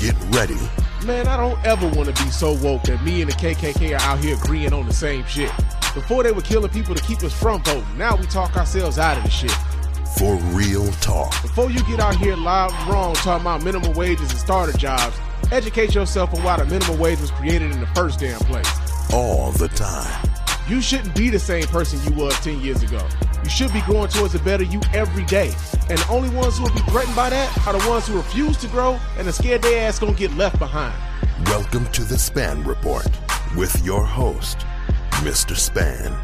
Get ready. Man, I don't ever want to be so woke that me and the KKK are out here agreeing on the same shit. Before they were killing people to keep us from voting. Now we talk ourselves out of the shit. For real talk. Before you get out here loud and wrong talking about minimum wages and starter jobs, educate yourself on why the minimum wage was created in the first damn place. All the time. You shouldn't be the same person you was 10 years ago. You should be growing towards a better you every day. And the only ones who will be threatened by that are the ones who refuse to grow and are scared their ass gonna get left behind. Welcome to the Span Report with your host, Mr. Span.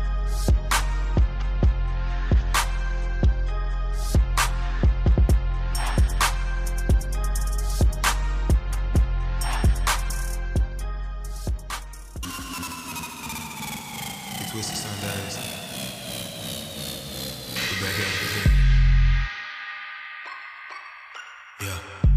Twisted Sundays. We're back at it again. Yeah.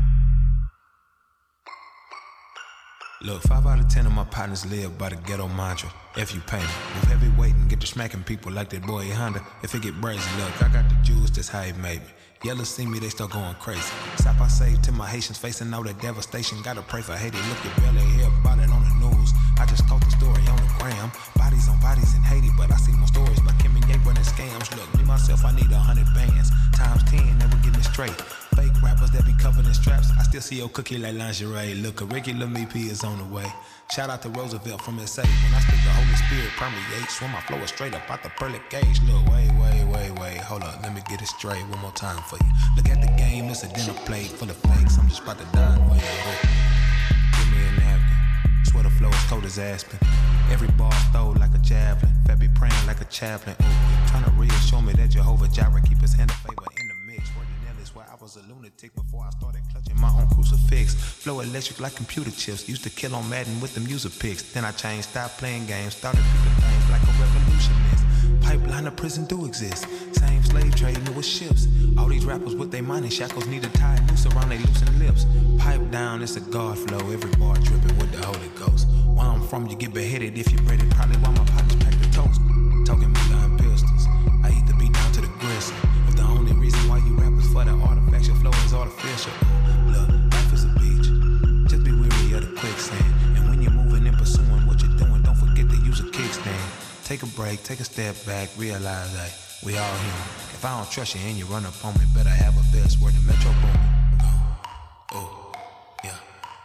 Look, 5 out of 10 of my partners live by the ghetto mantra. If you pay me, move heavy weight and get to smacking people like that boy Honda. If it get brazy, look, I got the juice, that's how he made me. Yellow see me, they start going crazy. Stop, I say to my Haitians facing all that devastation. Gotta pray for Haiti, look at Belly, hear about it on the news. I just caught the story on the gram. Bodies on bodies in Haiti, but I see more stories by Kim and Ye running scams. Look, me myself, I need 100 bands. Times 10, never get me straight. Fake rappers that be covered in straps. I still see your cookie like lingerie. Look, a regular MP is on the way. Shout out to Roosevelt from SA. When I speak, the Holy Spirit permeates. When my flow is straight up out the pearly gauge. Look, wait. Hold up, let me get it straight one more time for you. Look at the game, it's a dinner plate full of fakes. I'm just about to dine for you. Give me a napkin. Swear the flow is cold as Aspen. Every ball stole like a javelin. Fat be praying like a chaplain. Ooh, trying to reassure me that Jehovah Jireh keep his hand of favor in the mix. Working L is why I was a lunatic before I started clutching my own crucifix. Flow electric like computer chips. Used to kill on Madden with the music picks. Then I changed, stopped playing games. Started picking things like a revolutionist. Pipeline of prison do exist. Same slave trade, new with ships. All these rappers with their money shackles need to tie noose around their loosened lips. Pipe down, it's a God flow. Every bar dripping with the Holy Ghost. Where I'm from, you get beheaded if you're ready. Probably why my partners pack the toast. Talking gun pistols. I eat the beat down to the gristle. If the only reason why you rappers for the artifacts, your flow is artificial. Look, life is a beach. Just be weary of the quicksand. And when you're moving and pursuing what you're doing, don't forget to use a kickstand. Take a break, take a step back, realize that we all human. If I don't trust you and you run up on me, better have a vest where the Metro booming. Oh, yeah.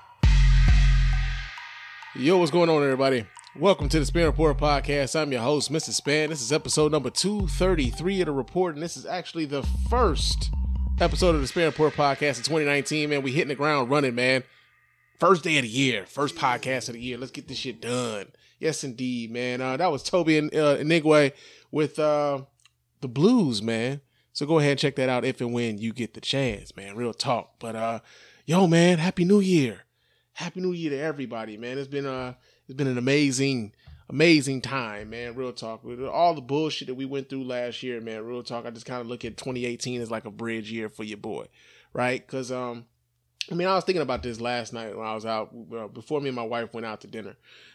Yo, what's going on, everybody? Welcome to the Span Report Podcast. I'm your host, Mr. Span. This is episode number 233 of the report, and this is actually the first episode of the Span Report Podcast in 2019, man. We hitting the ground running, man. First day of the year, first podcast of the year. Let's get this shit done. Yes, indeed, man. That was Toby and Inigwe with the Blues, man. So go ahead and check that out if and when you get the chance, man. Real talk. But yo, man, Happy New Year. Happy New Year to everybody, man. It's been an amazing time, man. Real talk. With all the bullshit that we went through last year, man. Real talk. I just kind of look at 2018 as like a bridge year for your boy, right? Because I was thinking about this last night when I was out before me and my wife went out to dinner.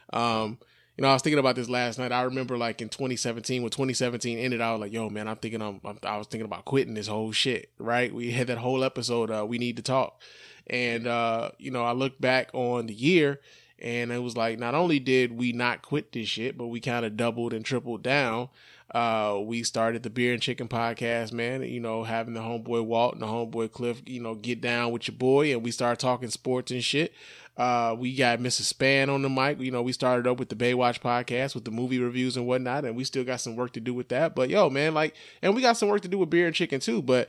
I was thinking about this last night. I remember like in 2017, when 2017 ended, I was like, yo, man, I was thinking about quitting this whole shit, right? We had that whole episode, We Need to Talk. And, I looked back on the year and it was like, not only did we not quit this shit, but we kind of doubled and tripled down. We started the Beer and Chicken podcast, man, having the homeboy Walt and the homeboy Cliff, get down with your boy, and we started talking sports and shit. We got Mrs. Span on the mic. We started up with the Baywatch podcast with the movie reviews and whatnot, and we still got some work to do with that. But yo, man, and we got some work to do with Beer and Chicken too. But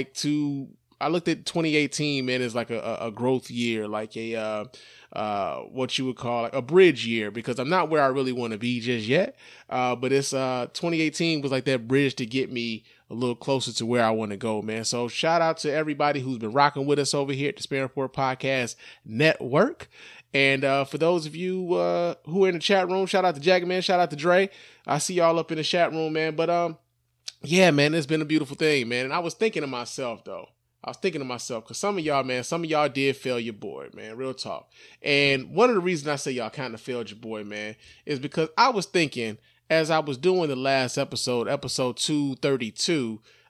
I looked at 2018, man, as like a growth year, like what you would call like a bridge year, because I'm not where I really want to be just yet. But it's 2018 was like that bridge to get me a little closer to where I want to go, man. So shout out to everybody who's been rocking with us over here at the Span Report Podcast Network. And for those of you who are in the chat room, shout out to Jagger, man. Shout out to Dre. I see y'all up in the chat room, man. But yeah, man, it's been a beautiful thing, man. And I was thinking to myself, though. Because some of y'all did fail your boy, man. Real talk. And one of the reasons I say y'all kind of failed your boy, man, is because I was thinking, as I was doing the last episode 232,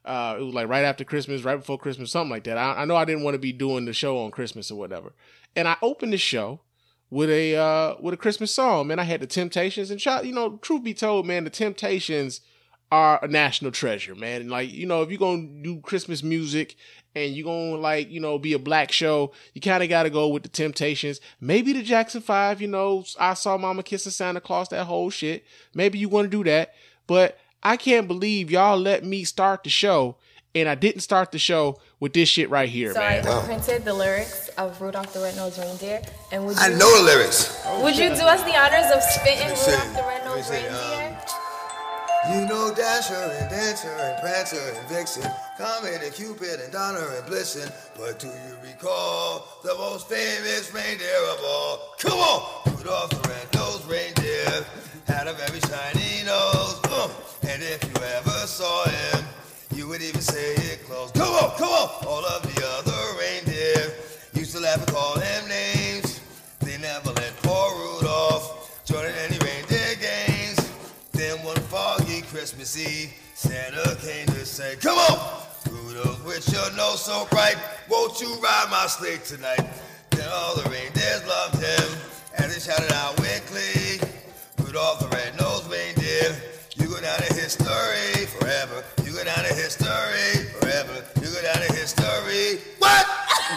It was like right after Christmas, right before Christmas, something like that. I know I didn't want to be doing the show on Christmas or whatever. And I opened the show with a Christmas song, man. I had the Temptations, and truth be told, man, the Temptations are a national treasure, man. And like, if you're gonna do Christmas music and you're gonna be a black show, you kind of got to go with the Temptations. Maybe the Jackson 5, I Saw Mama Kissing Santa Claus, that whole shit. Maybe you want to do that, but I can't believe y'all let me start the show, and I didn't start the show with this shit right here, man. So I printed the lyrics of Rudolph the Red-Nosed Reindeer, and I know the lyrics. Would you do us the honors of spitting Rudolph the Red-Nosed Reindeer? You know Dasher and Dancer and Prancer and Vixen, Comet and Cupid and Donner and Blitzen, but do you recall the most famous reindeer of all? Come on! Rudolph the Red-Nosed Reindeer had a very shiny nose, and if you ever saw him, you would even say it close. Come on! All of the other reindeer used to laugh and call him names. They never let poor Rudolph join in any reindeer games. Then one foggy Christmas Eve, Santa came to say, come on, Rudolph, with your nose so bright, won't you ride my sleigh tonight? Then all the reindeers loved him, and they shouted out with glee, Rudolph the Red-Nosed Reindeer, you go down in history forever. You go down in history forever. You go down in history. What?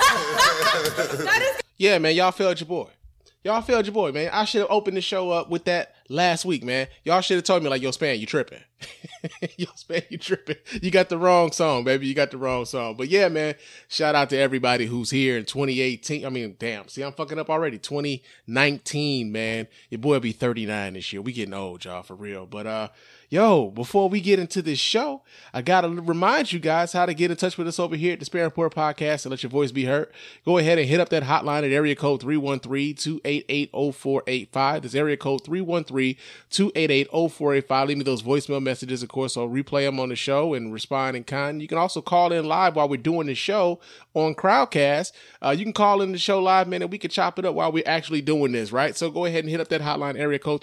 Yeah, man, y'all failed your boy, man. I should have opened the show up with that last week, man. Y'all should have told me, like, yo, Span, you tripping. Yo, Span, you tripping. You got the wrong song, baby. You got the wrong song. But yeah, man, shout out to everybody who's here in 2018. I mean, damn. See, I'm fucking up already. 2019, man. Your boy will be 39 this year. We getting old, y'all, for real. But, yo, before we get into this show, I got to remind you guys how to get in touch with us over here at the Spare Report Podcast and let your voice be heard. Go ahead and hit up that hotline at area code 313-288-0485. That's area code 313-288-0485. Leave me those voicemail messages, of course. I'll replay them on the show and respond in kind. You can also call in live while we're doing the show on Crowdcast. You can call in the show live, man, and we can chop it up while we're actually doing this, right? So go ahead and hit up that hotline, area code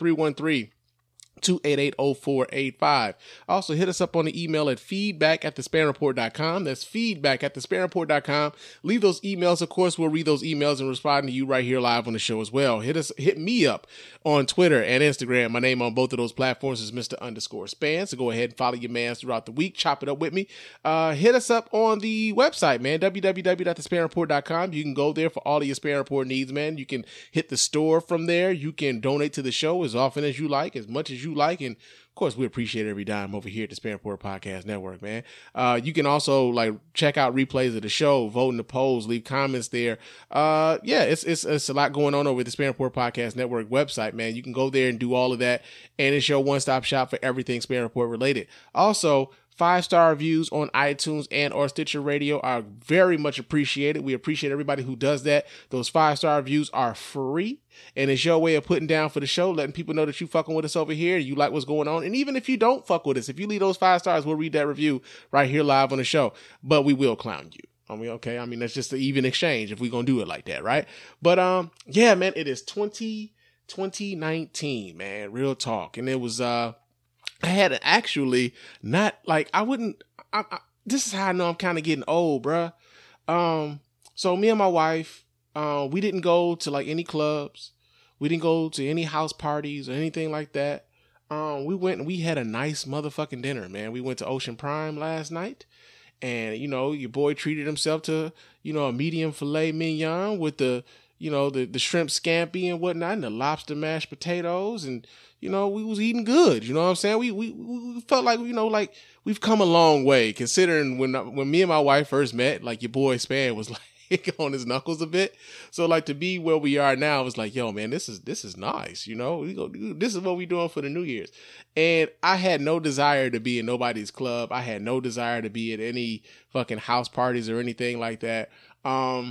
313-288-0485. Also, hit us up on the email at feedback@thespanreport.com. That's feedback@thespanreport.com. Leave those emails. Of course, we'll read those emails and respond to you right here live on the show as well. Hit me up on Twitter and Instagram. My name on both of those platforms is Mr._Span. So go ahead and follow your mans throughout the week. Chop it up with me. Hit us up on the website, man, www.thespanreport.com. You can go there for all of your Span Report needs, man. You can hit the store from there. You can donate to the show as often as you like, as much as you like, and of course we appreciate every dime over here at the Spare Report Podcast Network, man. You can also check out replays of the show, vote in the polls, leave comments there. It's a lot going on over at the Spare Report Podcast Network website, man. You can go there and do all of that, and it's your one-stop shop for everything Spare Report related. Also, 5-star reviews on iTunes and or Stitcher Radio are very much appreciated. We appreciate everybody who does that. Those 5-star reviews are free, and it's your way of putting down for the show, letting people know that you fucking with us over here, you like what's going on. And even if you don't fuck with us, if you leave those 5 stars, we'll read that review right here live on the show. But we will clown you. Okay. That's just an even exchange if we're going to do it like that, right? But yeah, man, it is 2019, man. Real talk. And it was I had actually not this is how I know I'm kind of getting old, bruh. So me and my wife, we didn't go to any clubs. We didn't go to any house parties or anything like that. We went and we had a nice motherfucking dinner, man. We went to Ocean Prime last night, and your boy treated himself to, a medium filet mignon with the shrimp scampi and whatnot, and the lobster mashed potatoes, and we was eating good. You know what I'm saying? We felt like we've come a long way, considering when me and my wife first met, your boy Span was on his knuckles a bit. So to be where we are now, it was like, yo, man, this is nice. This is what we doing for the New Year's. And I had no desire to be in nobody's club. I had no desire to be at any fucking house parties or anything like that. I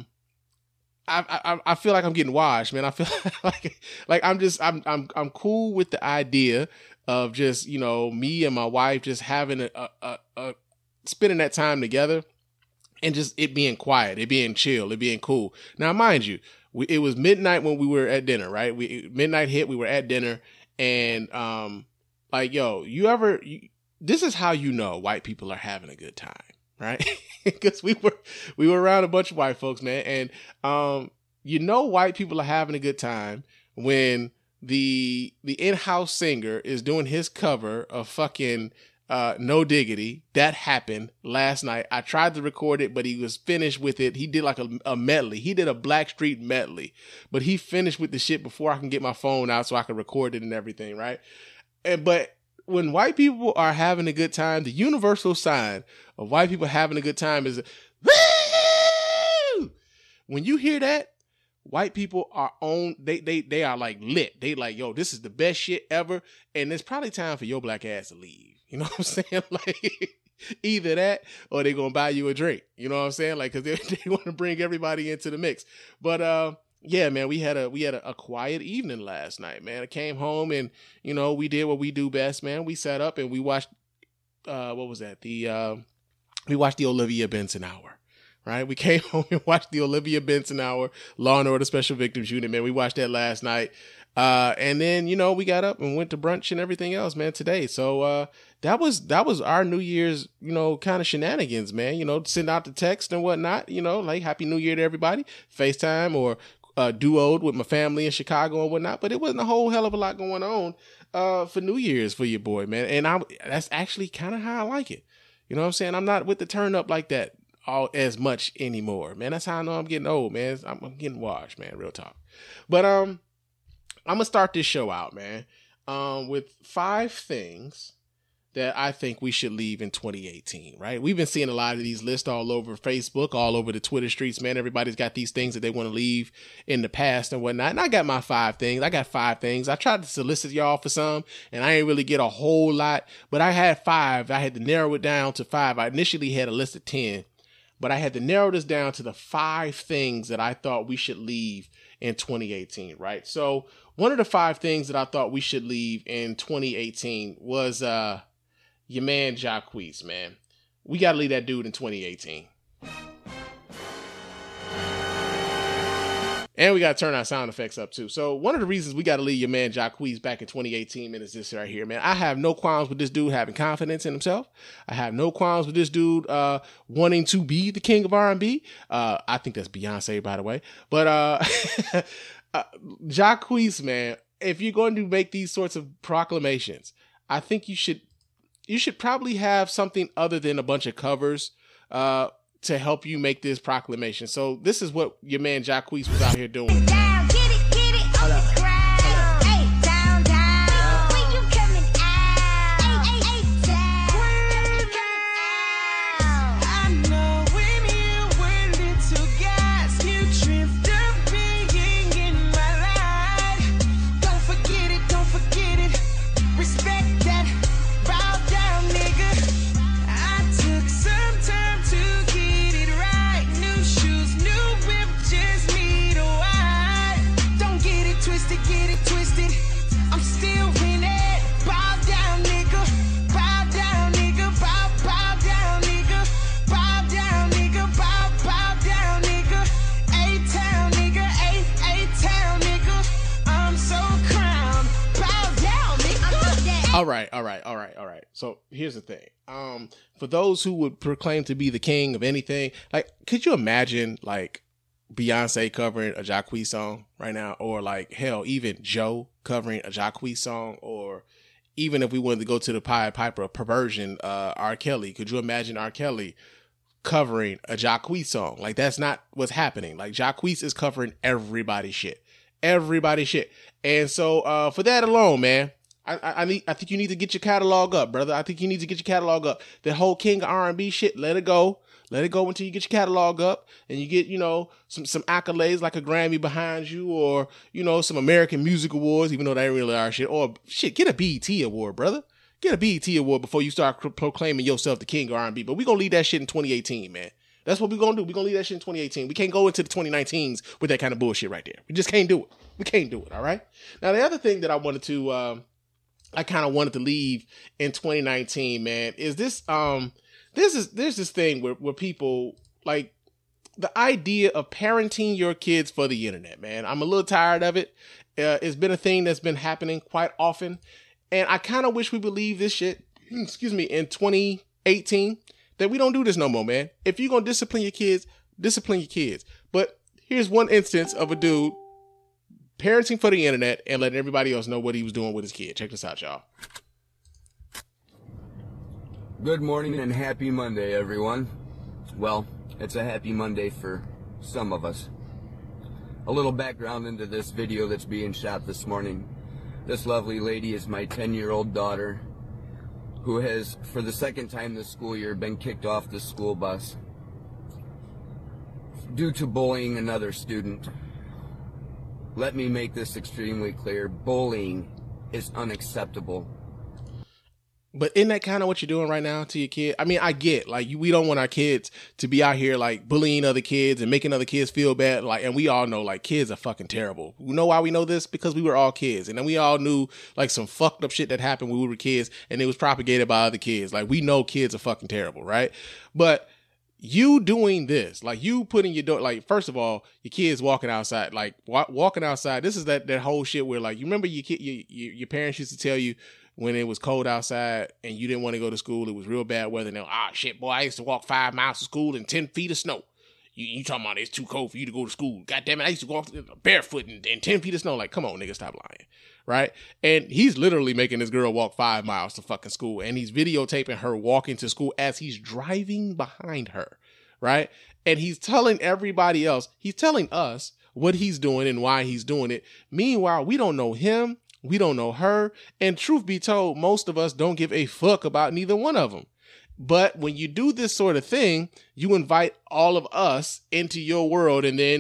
feel like I'm getting washed, man. I feel like I'm cool with the idea of just, me and my wife just having a spending that time together and just it being quiet, it being chill, it being cool. Now, mind you, it was midnight when we were at dinner, right? Midnight hit, we were at dinner, and this is how white people are having a good time. right? Because we were around a bunch of white folks, man. And, white people are having a good time when the in-house singer is doing his cover of fucking No Diggity. That happened last night. I tried to record it, but he was finished with it. He did like a medley. He did a Blackstreet medley, but he finished with the shit before I can get my phone out so I can record it and everything, right? But when white people are having a good time, the universal sign of white people having a good time is woo! When you hear that, white people are on, they are like lit. They like, yo, this is the best shit ever. And it's probably time for your black ass to leave. You know what I'm saying? Like either that or they're going to buy you a drink. You know what I'm saying? Like, cause they want to bring everybody into the mix. But, yeah, man, we had a quiet evening last night, man. I came home and, we did what we do best, man. We sat up and we watched, what was that? We watched the Olivia Benson Hour, right? We came home and watched the Olivia Benson Hour, Law and Order Special Victims Unit, man. We watched that last night. And then, we got up and went to brunch and everything else, man, today. So, that was our New Year's, kind of shenanigans, man, send out the text and whatnot, like Happy New Year to everybody, FaceTime or, duoed with my family in Chicago and whatnot, but it wasn't a whole hell of a lot going on for New Year's for your boy, man. And that's actually kind of how I like it. You know what I'm saying? I'm not with the turn up like that all as much anymore, man. That's how I know I'm getting old, man. I'm getting washed, man. Real talk. But I'm gonna start this show out, man, with 5 things that I think we should leave in 2018, right? We've been seeing a lot of these lists all over Facebook, all over the Twitter streets, man. Everybody's got these things that they want to leave in the past and whatnot. And I got my 5 things. I got 5 things. I tried to solicit y'all for some, and I ain't really get a whole lot, but I had 5. I had to narrow it down to 5. I initially had a list of 10, but I had to narrow this down to the 5 things that I thought we should leave in 2018, right? So one of the 5 things that I thought we should leave in 2018 was, your man Jacquees, man. We got to leave that dude in 2018. And we got to turn our sound effects up too. So one of the reasons we got to leave your man Jacquees back in 2018 is this right here, man. I have no qualms with this dude having confidence in himself. I have no qualms with this dude wanting to be the king of R&B. I think that's Beyonce, by the way. But Jacquees, man, if you're going to make these sorts of proclamations, I think you should probably have something other than a bunch of covers to help you make this proclamation. So this is what your man Jacquees was out here doing. Down, get it on the ground. Hey, down, down. When you coming out? Hey, down. I know when you were little guys, you dreamt of being in my life. Don't forget it. Respect that. Bow down, nigga. I took some time to get it right. New shoes, new whip, just need a ride. Don't get it twisted. I'm still in it. Bow down, nigga. Bow down, nigga. Bow down, nigga. Bow down, nigga. Bow down, nigga. A-town, nigga. A-town, nigga. I'm so crowned. Bow down, nigga. All right. So here's the thing. For those who would proclaim to be the king of anything, like, could you imagine like Beyonce covering a Jacquees song right now? Or like, hell, even Joe covering a Jacquees song? Or even if we wanted to go to the Pied Piper perversion, R. Kelly, could you imagine R. Kelly covering a Jacquees song? Like, that's not what's happening. Like, Jacquees is covering everybody's shit. And so for that alone, man, I think you need to get your catalog up, brother. I think you need to get your catalog up. The whole king of R&B shit, let it go. Let it go until you get your catalog up and you get, some accolades like a Grammy behind you or, some American Music Awards, even though they really are shit. Or shit, get a BET award, brother. Get a BET award before you start proclaiming yourself the king of R&B. But we're going to leave that shit in 2018, man. That's what we're going to do. We're going to leave that shit in 2018. We can't go into the 2019s with that kind of bullshit right there. We just can't do it. We can't do it, all right? Now, the other thing that I wanted to... I kind of wanted to leave in 2019, man, is this, there's this thing where people like the idea of parenting your kids for the internet, man. I'm a little tired of it. It's been a thing that's been happening quite often. And I kind of wish we would leave this shit, in 2018, that we don't do this no more, man. If you're going to discipline your kids, discipline your kids. But here's one instance of a dude parenting for the internet and letting everybody else know what he was doing with his kid. Check this out, y'all. Good morning and happy Monday, everyone. Well, it's a happy Monday for some of us. A little background into this video that's being shot this morning. This lovely lady is my 10-year-old daughter, who has, for the second time this school year, been kicked off the school bus due to bullying another student. Let me make this extremely clear. Bullying is unacceptable. But isn't that kind of what you're doing right now to your kid? I mean, I get, like, we don't want our kids to be out here, like, bullying other kids and making other kids feel bad. Like, and we all know, like, kids are fucking terrible. You know why we know this? Because we were all kids. And then we all knew, like, some fucked up shit that happened when we were kids, and it was propagated by other kids. Like, we know kids are fucking terrible, right? But you doing this, like, you putting your door, like, first of all, your kids walking outside, like, walking outside. This is that whole shit where, like, you remember your parents used to tell you, when it was cold outside and you didn't want to go to school, it was real bad weather. And shit, boy, I used to walk 5 miles to school in 10 feet of snow. You talking about it's too cold for you to go to school. God damn it, I used to walk barefoot in 10 feet of snow. Like, come on, nigga, stop lying. Right? And he's literally making this girl walk 5 miles to fucking school. And he's videotaping her walking to school as he's driving behind her. Right? And he's telling everybody else, he's telling us what he's doing and why he's doing it. Meanwhile, we don't know him. We don't know her. And truth be told, most of us don't give a fuck about neither one of them. But when you do this sort of thing, you invite all of us into your world. And then,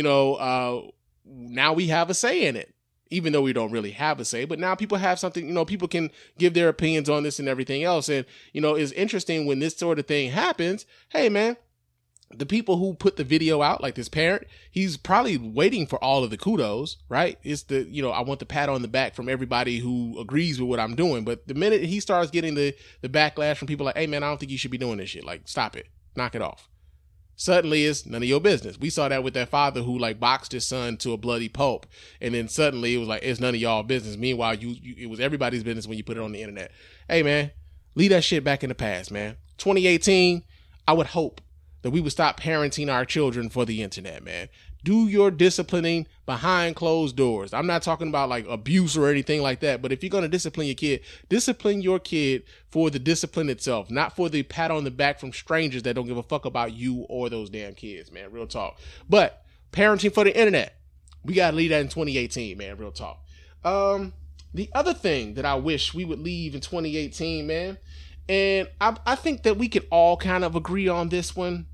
now we have a say in it, even though we don't really have a say. But now people have something, people can give their opinions on this and everything else. And, it's interesting when this sort of thing happens. Hey, man. The people who put the video out, like this parent, he's probably waiting for all of the kudos, right? It's the, I want the pat on the back from everybody who agrees with what I'm doing. But the minute he starts getting the backlash from people like, hey man, I don't think you should be doing this shit. Like, stop it. Knock it off. Suddenly it's none of your business. We saw that with that father who like boxed his son to a bloody pulp. And then suddenly it was like, it's none of y'all business. Meanwhile, it was everybody's business when you put it on the internet. Hey man, leave that shit back in the past, man. 2018, I would hope that we would stop parenting our children for the internet, man. Do your disciplining behind closed doors. I'm not talking about like abuse or anything like that, but if you're going to discipline your kid for the discipline itself, not for the pat on the back from strangers that don't give a fuck about you or those damn kids, man. Real talk. But parenting for the internet, we got to leave that in 2018, man. Real talk. The other thing that I wish we would leave in 2018, man, and I think that we could all kind of agree on this one.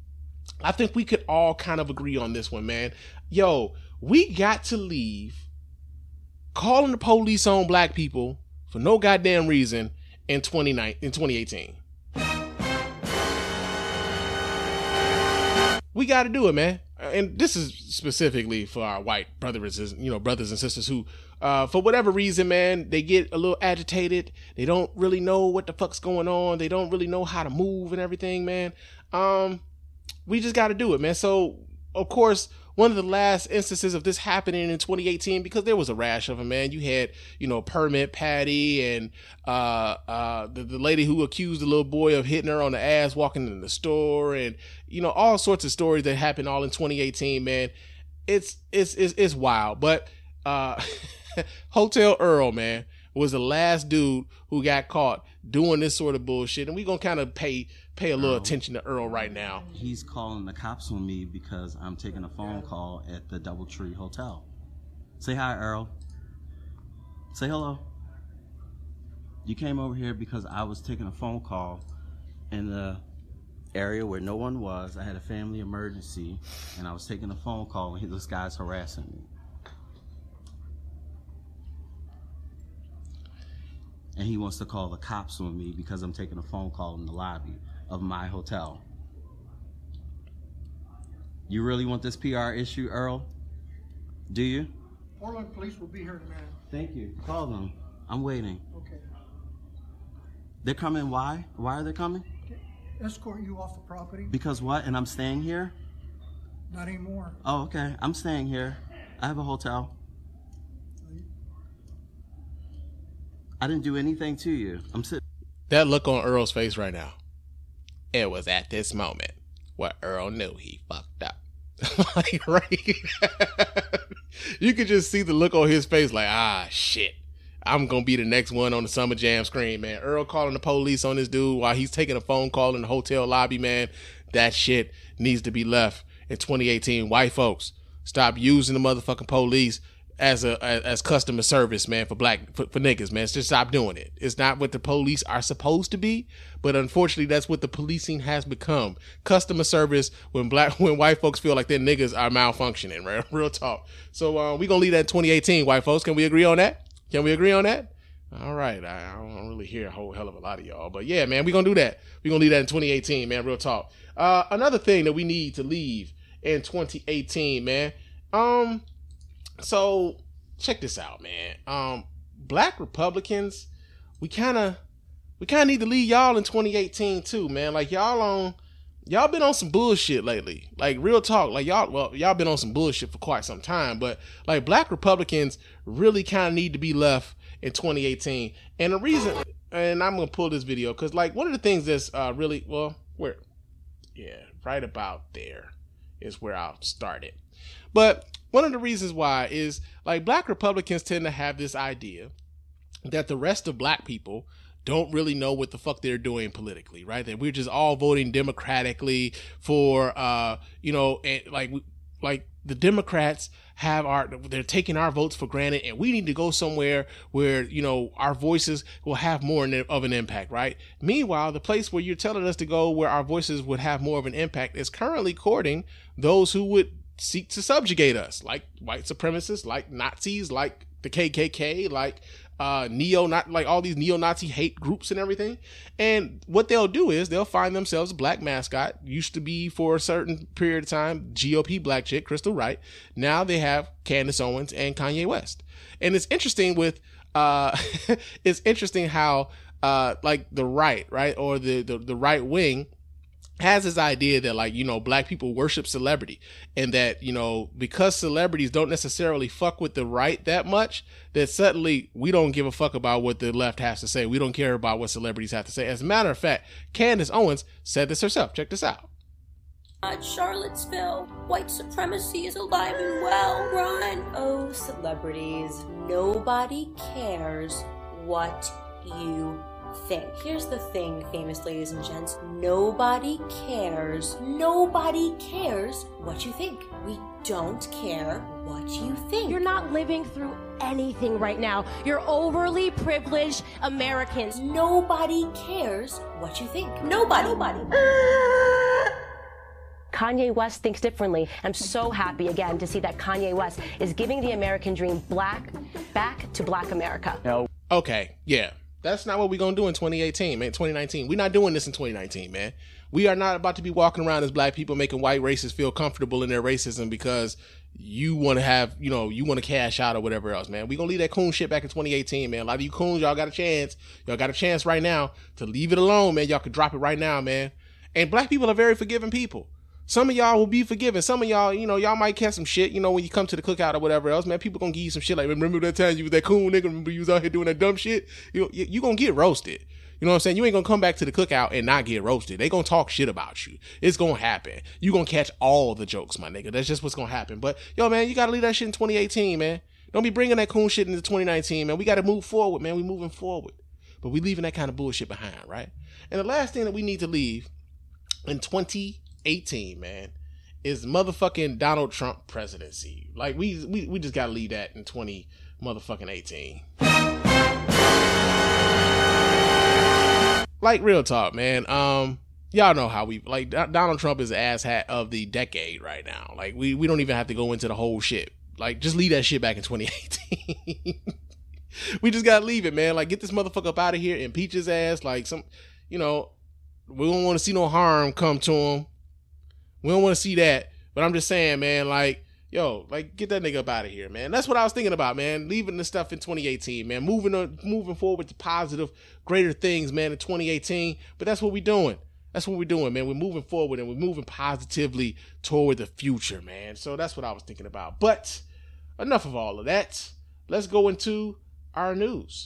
Man. Yo, we got to leave calling the police on black people for no goddamn reason in 2018. We got to do it, man. And this is specifically for our white brothers and sisters who, for whatever reason, man, they get a little agitated. They don't really know what the fuck's going on. They don't really know how to move and everything, man. We just got to do it, man. So, of course, one of the last instances of this happening in 2018, because there was a rash of them, man. You had, Permit Patty and the lady who accused the little boy of hitting her on the ass walking in the store, and all sorts of stories that happened all in 2018, man. It's wild. But Hotel Earl, man, was the last dude who got caught doing this sort of bullshit, and we're gonna kind of pay a little attention to Earl right now. He's calling the cops on me because I'm taking a phone call at the DoubleTree Hotel. Say hi, Earl. Say hello. You came over here because I was taking a phone call in the area where no one was. I had a family emergency, and I was taking a phone call, and this guy's harassing me. And he wants to call the cops on me because I'm taking a phone call in the lobby of my hotel. You really want this PR issue, Earl? Do you? Portland Police will be here in a minute. Thank you. Call them. I'm waiting. Okay. They're coming. Why? Why are they coming? Escort you off the property. Because what? And I'm staying here? Not anymore. Oh, okay. I'm staying here. I have a hotel. I didn't do anything to you. I'm sitting. That look on Earl's face right now. It was at this moment where Earl knew he fucked up. Like, right? You could just see the look on his face like, ah, shit. I'm going to be the next one on the Summer Jam screen, man. Earl calling the police on this dude while he's taking a phone call in the hotel lobby, man. That shit needs to be left in 2018. White folks, stop using the motherfucking police as customer service, man, for niggas, man. Just stop doing it. It's not what the police are supposed to be, but unfortunately that's what the policing has become. Customer service when white folks feel like their niggas are malfunctioning, right? Real talk. So we gonna leave that in 2018, white folks. Can we agree on that? Can we agree on that? All right. I don't really hear a whole hell of a lot of y'all, but yeah, man, we gonna do that. We gonna leave that in 2018, man. Real talk. Another thing that we need to leave in 2018, man. So check this out, man. Black Republicans, we kind of need to leave y'all in 2018 too, man. Like y'all been on some bullshit lately. Like real talk, like y'all been on some bullshit for quite some time, but like Black Republicans really kind of need to be left in 2018. And the reason, and I'm going to pull this video cuz like one of the things that's really, right about there is where I'll start it. But one of the reasons why is like Black Republicans tend to have this idea that the rest of black people don't really know what the fuck they're doing politically, right? That we're just all voting democratically for, and like the Democrats they're taking our votes for granted, and we need to go somewhere where, our voices will have more of an impact, right? Meanwhile, the place where you're telling us to go where our voices would have more of an impact is currently courting those who would seek to subjugate us, like white supremacists, like Nazis, like the KKK, like like all these neo-Nazi hate groups and everything. And what they'll do is they'll find themselves a black mascot. Used to be for a certain period of time GOP black chick Crystal Wright. Now they have Candace Owens and Kanye West. And it's interesting with it's interesting how like the right or the right wing has this idea that like, black people worship celebrity, and that, because celebrities don't necessarily fuck with the right that much, that suddenly we don't give a fuck about what the left has to say. We don't care about what celebrities have to say. As a matter of fact, Candace Owens said this herself. Check this out. Charlottesville, white supremacy is alive and well. Run. Oh, celebrities, nobody cares what you think. Here's the thing, famous ladies and gents. Nobody cares what you think. We don't care what you think. You're not living through anything right now. You're overly privileged Americans. Nobody cares what you think. Nobody. Kanye West thinks differently. I'm so happy again to see that Kanye West is giving the American dream back to black America. No. Okay, yeah. That's not what we're going to do in 2018, man, 2019. We're not doing this in 2019, man. We are not about to be walking around as black people making white racists feel comfortable in their racism because you want to have, you want to cash out or whatever else, man. We're going to leave that coon shit back in 2018, man. A lot of you coons, y'all got a chance. Y'all got a chance right now to leave it alone, man. Y'all could drop it right now, man. And black people are very forgiving people. Some of y'all will be forgiven. Some of y'all, y'all might catch some shit, when you come to the cookout or whatever else, man. People gonna give you some shit like, remember that time you was that cool nigga? Remember you was out here doing that dumb shit? You gonna get roasted. You know what I'm saying? You ain't gonna come back to the cookout and not get roasted. They gonna talk shit about you. It's gonna happen. You gonna catch all the jokes, my nigga. That's just what's gonna happen. But, yo, man, you gotta leave that shit in 2018, man. Don't be bringing that coon shit into 2019, man. We gotta move forward, man. We moving forward. But we leaving that kind of bullshit behind, right? And the last thing that we need to leave in 2018, man, is motherfucking Donald Trump presidency. Like we just gotta leave that in 2018. Like real talk, man. Y'all know how we like Donald Trump is the asshat of the decade right now. Like we don't even have to go into the whole shit. Like just leave that shit back in 2018. We just gotta leave it, man. Like get this motherfucker up out of here, impeach his ass. Like we don't want to see no harm come to him. We don't want to see that, but I'm just saying, man, like, yo, like, get that nigga up out of here, man. That's what I was thinking about, man. Leaving this stuff in 2018, man. Moving forward to positive, greater things, man, in 2018. But that's what we're doing. That's what we're doing, man. We're moving forward and we're moving positively toward the future, man. So that's what I was thinking about. But enough of all of that. Let's go into our news.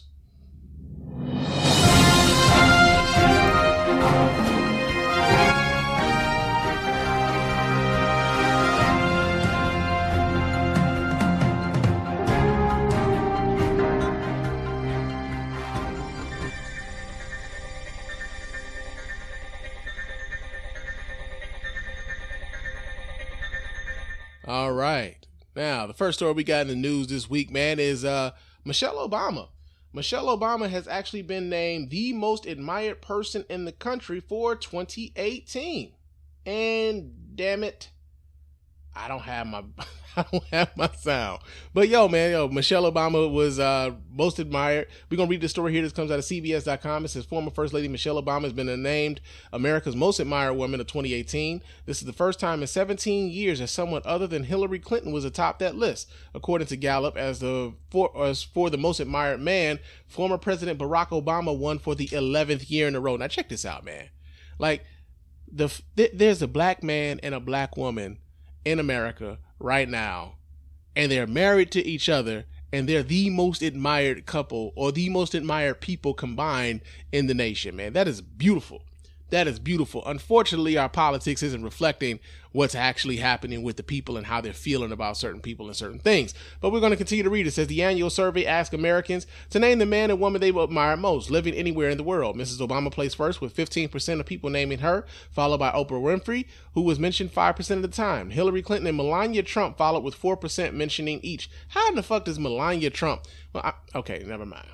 right. Now, the first story we got in the news this week, man, is Michelle Obama. Michelle Obama has actually been named the most admired person in the country for 2018. And damn it, I don't have my sound. But Michelle Obama was most admired. We're going to read the story here. This comes out of CBS.com. It says former First Lady Michelle Obama has been named America's most admired woman of 2018. This is the first time in 17 years that someone other than Hillary Clinton was atop that list. According to Gallup, as for the most admired man, former President Barack Obama won for the 11th year in a row. Now check this out, man. Like, there's a black man and a black woman in America right now, and they're married to each other, and they're the most admired couple or the most admired people combined in the nation, man. That is beautiful. That is beautiful. Unfortunately, our politics isn't reflecting what's actually happening with the people and how they're feeling about certain people and certain things. But we're going to continue to read. It says the annual survey asks Americans to name the man and woman they admire most, living anywhere in the world. Mrs. Obama placed first with 15% of people naming her, followed by Oprah Winfrey, who was mentioned 5% of the time. Hillary Clinton and Melania Trump followed with 4% mentioning each. How in the fuck does Melania Trump? Well, okay, never mind.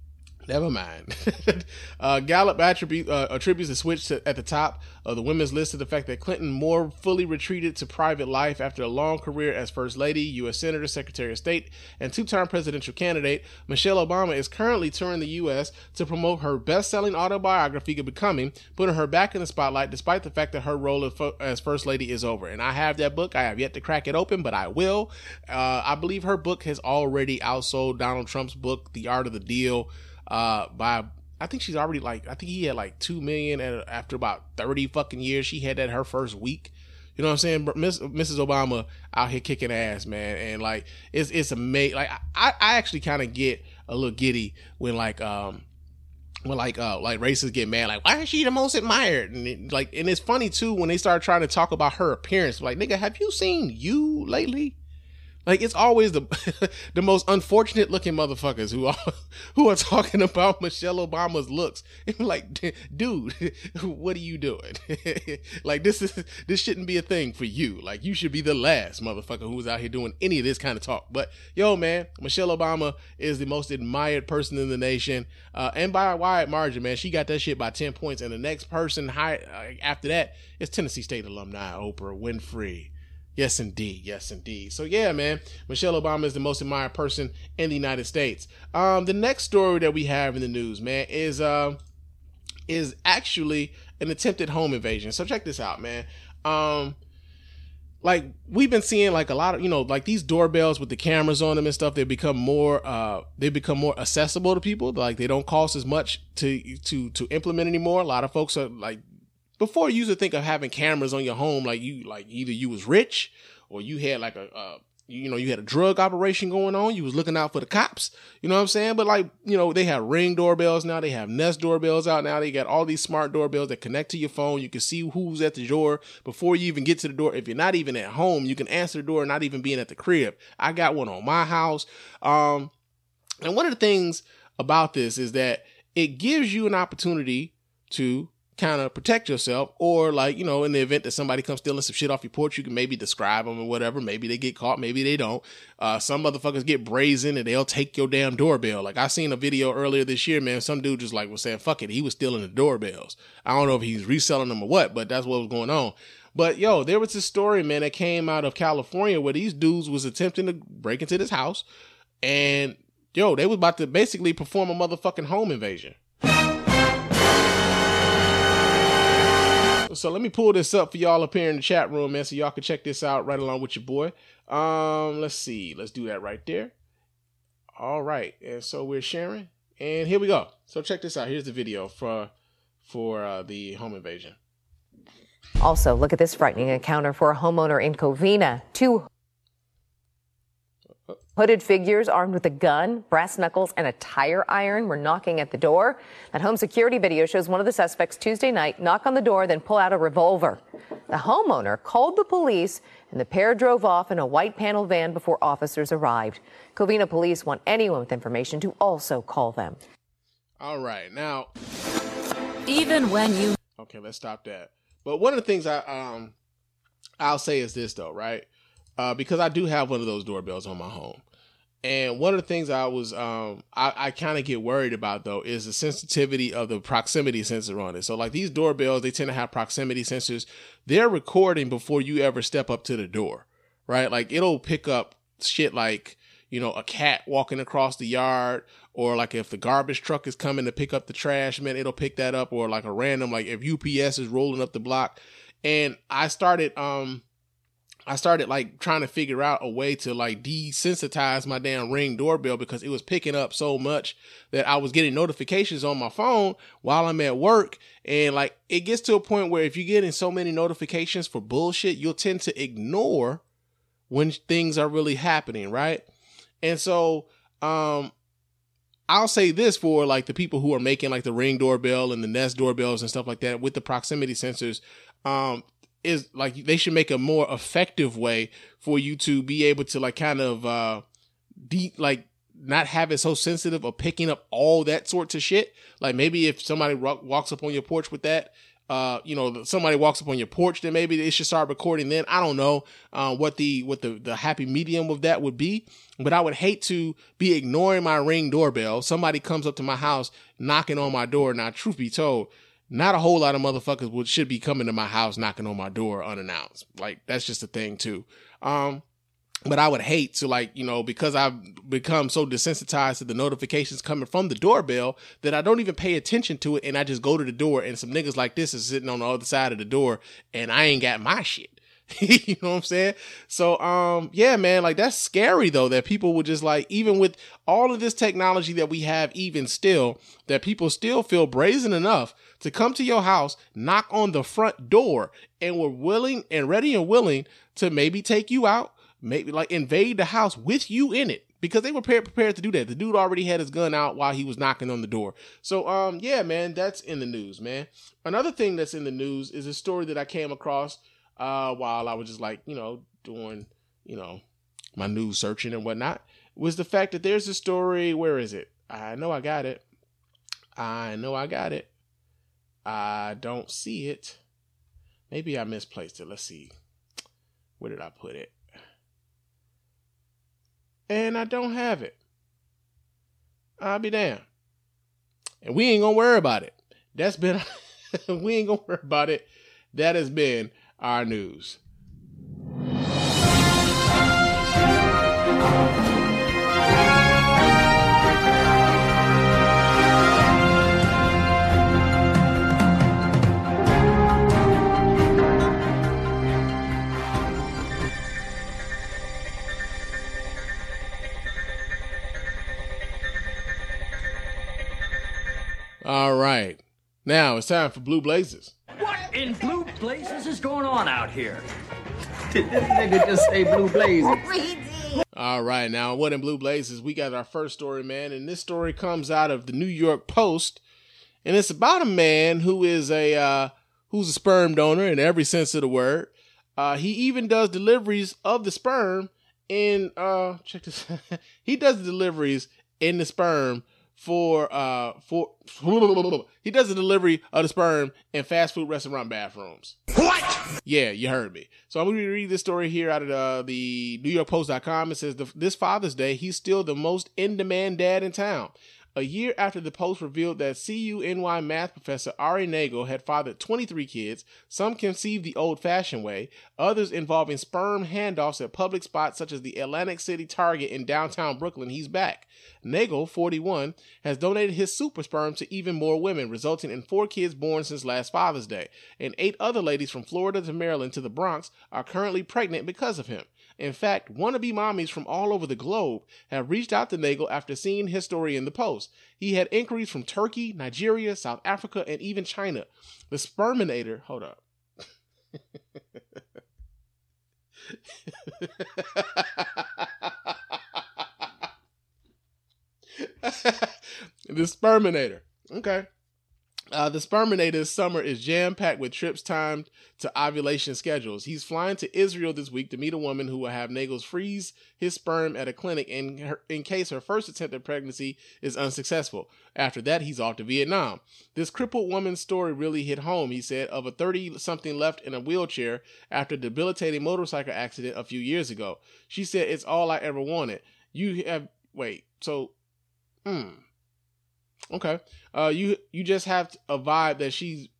Gallup attributes a switch at the top of the women's list to the fact that Clinton more fully retreated to private life after a long career as First Lady, U.S. Senator, Secretary of State, and two-term presidential candidate. Michelle Obama is currently touring the U.S. to promote her best-selling autobiography, Becoming, putting her back in the spotlight despite the fact that her role as First Lady is over. And I have that book. I have yet to crack it open, but I will. I believe her book has already outsold Donald Trump's book, The Art of the Deal, I think she's already I think he had 2 million after about 30 fucking years. She had that her first week. You know what I'm saying? Mrs. Obama out here kicking ass, man. And it's amazing. I actually kind of get a little giddy when racists get mad, why is she the most admired? And it's funny too when they start trying to talk about her appearance. Nigga, have you seen you lately? It's always the most unfortunate looking motherfuckers who are talking about Michelle Obama's looks. Dude, what are you doing? This shouldn't be a thing for you. You should be the last motherfucker who's out here doing any of this kind of talk. But man, Michelle Obama is the most admired person in the nation, and by a wide margin, man. She got that shit by 10 points, and the next person after that is Tennessee State alumni Oprah Winfrey. Yes, indeed. Yes, indeed. So, yeah, man, Michelle Obama is the most admired person in the United States. The next story that we have in the news, man, is actually an attempted home invasion. So check this out, man. We've been seeing a lot of, these doorbells with the cameras on them and stuff. They become more accessible to people. They don't cost as much to implement anymore. A lot of folks are before, you used to think of having cameras on your home either you was rich or you had you had a drug operation going on. You was looking out for the cops. You know what I'm saying? But they have Ring doorbells now. They have Nest doorbells out now. They got all these smart doorbells that connect to your phone. You can see who's at the door before you even get to the door. If you're not even at home, you can answer the door not even being at the crib. I got one on my house. And one of the things about this is that it gives you an opportunity to kind of protect yourself, or in the event that somebody comes stealing some shit off your porch, you can maybe describe them or whatever. Maybe they get caught, maybe they don't. Some motherfuckers get brazen and they'll take your damn doorbell. I seen a video earlier this year, man. Some dude just was saying, fuck it, he was stealing the doorbells. I don't know if he's reselling them or what, but that's what was going on. But there was this story, man, that came out of California where these dudes was attempting to break into this house, and they was about to basically perform a motherfucking home invasion. So let me pull this up for y'all up here in the chat room, man, so y'all can check this out right along with your boy. Let's see. Let's do that right there. All right. And so we're sharing. And here we go. So check this out. Here's the video for the home invasion. Also, look at this frightening encounter for a homeowner in Covina. Two hooded figures armed with a gun, brass knuckles, and a tire iron were knocking at the door. That home security video shows one of the suspects Tuesday night knock on the door, then pull out a revolver. The homeowner called the police, and the pair drove off in a white panel van before officers arrived. Covina police want anyone with information to also call them. All right. Now, even when you... Okay, let's stop that. But one of the things I'll say is this, though, right? because I do have one of those doorbells on my home. And one of the things I was, I kind of get worried about though, is the sensitivity of the proximity sensor on it. So like these doorbells, they tend to have proximity sensors. They're recording before you ever step up to the door, right? Like it'll pick up shit like, you know, a cat walking across the yard, or like if the garbage truck is coming to pick up the trash, man, it'll pick that up, or like a random, like if UPS is rolling up the block. And I started like trying to figure out a way to like desensitize my damn Ring doorbell, because it was picking up so much that I was getting notifications on my phone while I'm at work. And like, it gets to a point where if you're getting so many notifications for bullshit, you'll tend to ignore when things are really happening. Right. And so, I'll say this for like the people who are making like the Ring doorbell and the Nest doorbells and stuff like that with the proximity sensors, is like they should make a more effective way for you to be able to like kind of like not have it so sensitive of picking up all that sorts of shit. Like maybe if somebody walks up on your porch with that, you know, somebody walks up on your porch, then maybe they should start recording then. I don't know what the happy medium of that would be, but I would hate to be ignoring my Ring doorbell. Somebody comes up to my house knocking on my door. Now, truth be told, not a whole lot of motherfuckers should be coming to my house knocking on my door unannounced. Like, that's just a thing too. But I would hate to, like, you know, because I've become so desensitized to the notifications coming from the doorbell that I don't even pay attention to it. And I just go to the door and some niggas like this is sitting on the other side of the door and I ain't got my shit. You know what I'm saying? So, yeah, man, like that's scary though, that people would just like, even with all of this technology that we have, even still, that people still feel brazen enough to come to your house, knock on the front door, and were willing and ready and willing to maybe take you out, maybe like invade the house with you in it, because they were prepared to do that. The dude already had his gun out while he was knocking on the door. So, yeah, man, that's in the news, man. Another thing that's in the news is a story that I came across while I was just like, you know, doing, you know, my news searching and whatnot, was the fact that there's a story. Where is it? I know I got it. I don't see it. Maybe I misplaced it. Let's see. Where did I put it? And I don't have it. I'll be damned. And we ain't gonna worry about it. That's been, we ain't gonna worry about it. That has been our news. All right. Now it's time for Blue Blazers. What in blue blazes is going on out here? Did this nigga just say Blue Blazers? All right. Now, what in Blue Blazers? We got our first story, man. And this story comes out of the New York Post. And it's about a man who is who's a sperm donor in every sense of the word. He even does deliveries of the sperm in, check this. He does the deliveries in the sperm for he does the delivery of the sperm in fast food restaurant bathrooms. What? Yeah, you heard me. So I'm going to read this story here out of the NewYorkPost.com. It says, this Father's Day, he's still the most in-demand dad in town. A year after the Post revealed that CUNY math professor Ari Nagel had fathered 23 kids, some conceived the old-fashioned way, others involving sperm handoffs at public spots such as the Atlantic City Target in downtown Brooklyn, he's back. Nagel, 41, has donated his super sperm to even more women, resulting in 4 kids born since last Father's Day, and 8 other ladies from Florida to Maryland to the Bronx are currently pregnant because of him. In fact, wannabe mommies from all over the globe have reached out to Nagel after seeing his story in the Post. He had inquiries from Turkey, Nigeria, South Africa, and even China. The Sperminator, hold up. The Sperminator. Okay. The Sperminator's summer is jam-packed with trips timed to ovulation schedules. He's flying to Israel this week to meet a woman who will have Nagels freeze his sperm at a clinic in case her first attempt at pregnancy is unsuccessful. After that, he's off to Vietnam. This crippled woman's story really hit home, he said, of a 30-something left in a wheelchair after a debilitating motorcycle accident a few years ago. She said, "It's all I ever wanted." Okay. You just have a vibe that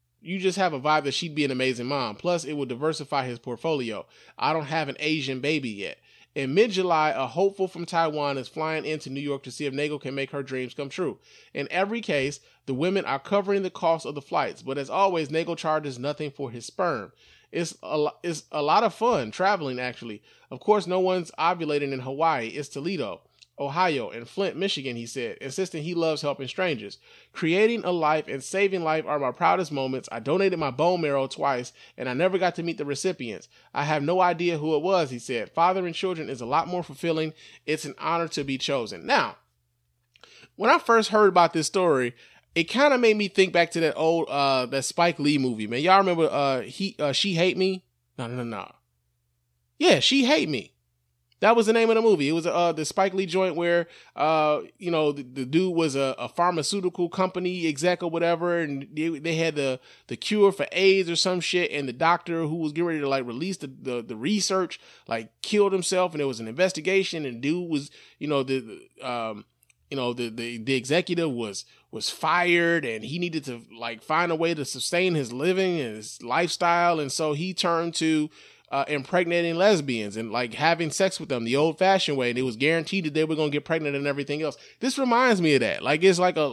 she'd be an amazing mom. Plus, it will diversify his portfolio. I don't have an Asian baby yet. In mid-July, a hopeful from Taiwan is flying into New York to see if Nagel can make her dreams come true. In every case, the women are covering the cost of the flights, but as always, Nagel charges nothing for his sperm. It's a lot of fun traveling, actually. Of course, no one's ovulating in Hawaii. It's Toledo, Ohio, and Flint, Michigan, he said, insisting he loves helping strangers. Creating a life and saving life are my proudest moments. I donated my bone marrow twice, and I never got to meet the recipients. I have no idea who it was, he said. Fathering children is a lot more fulfilling. It's an honor to be chosen. Now, when I first heard about this story, it kind of made me think back to that old, that Spike Lee movie, man. Y'all remember, She Hate Me? No. Yeah, She Hate Me. That was the name of the movie. It was the Spike Lee joint where, the dude was a pharmaceutical company exec or whatever, and they had the cure for AIDS or some shit, and the doctor who was getting ready to like release the research like killed himself, and there was an investigation, and dude was, the executive was fired, and he needed to like find a way to sustain his living and his lifestyle, and so he turned to impregnating lesbians and like having sex with them the old fashioned way. And it was guaranteed that they were going to get pregnant and everything else. This reminds me of that. Like, it's like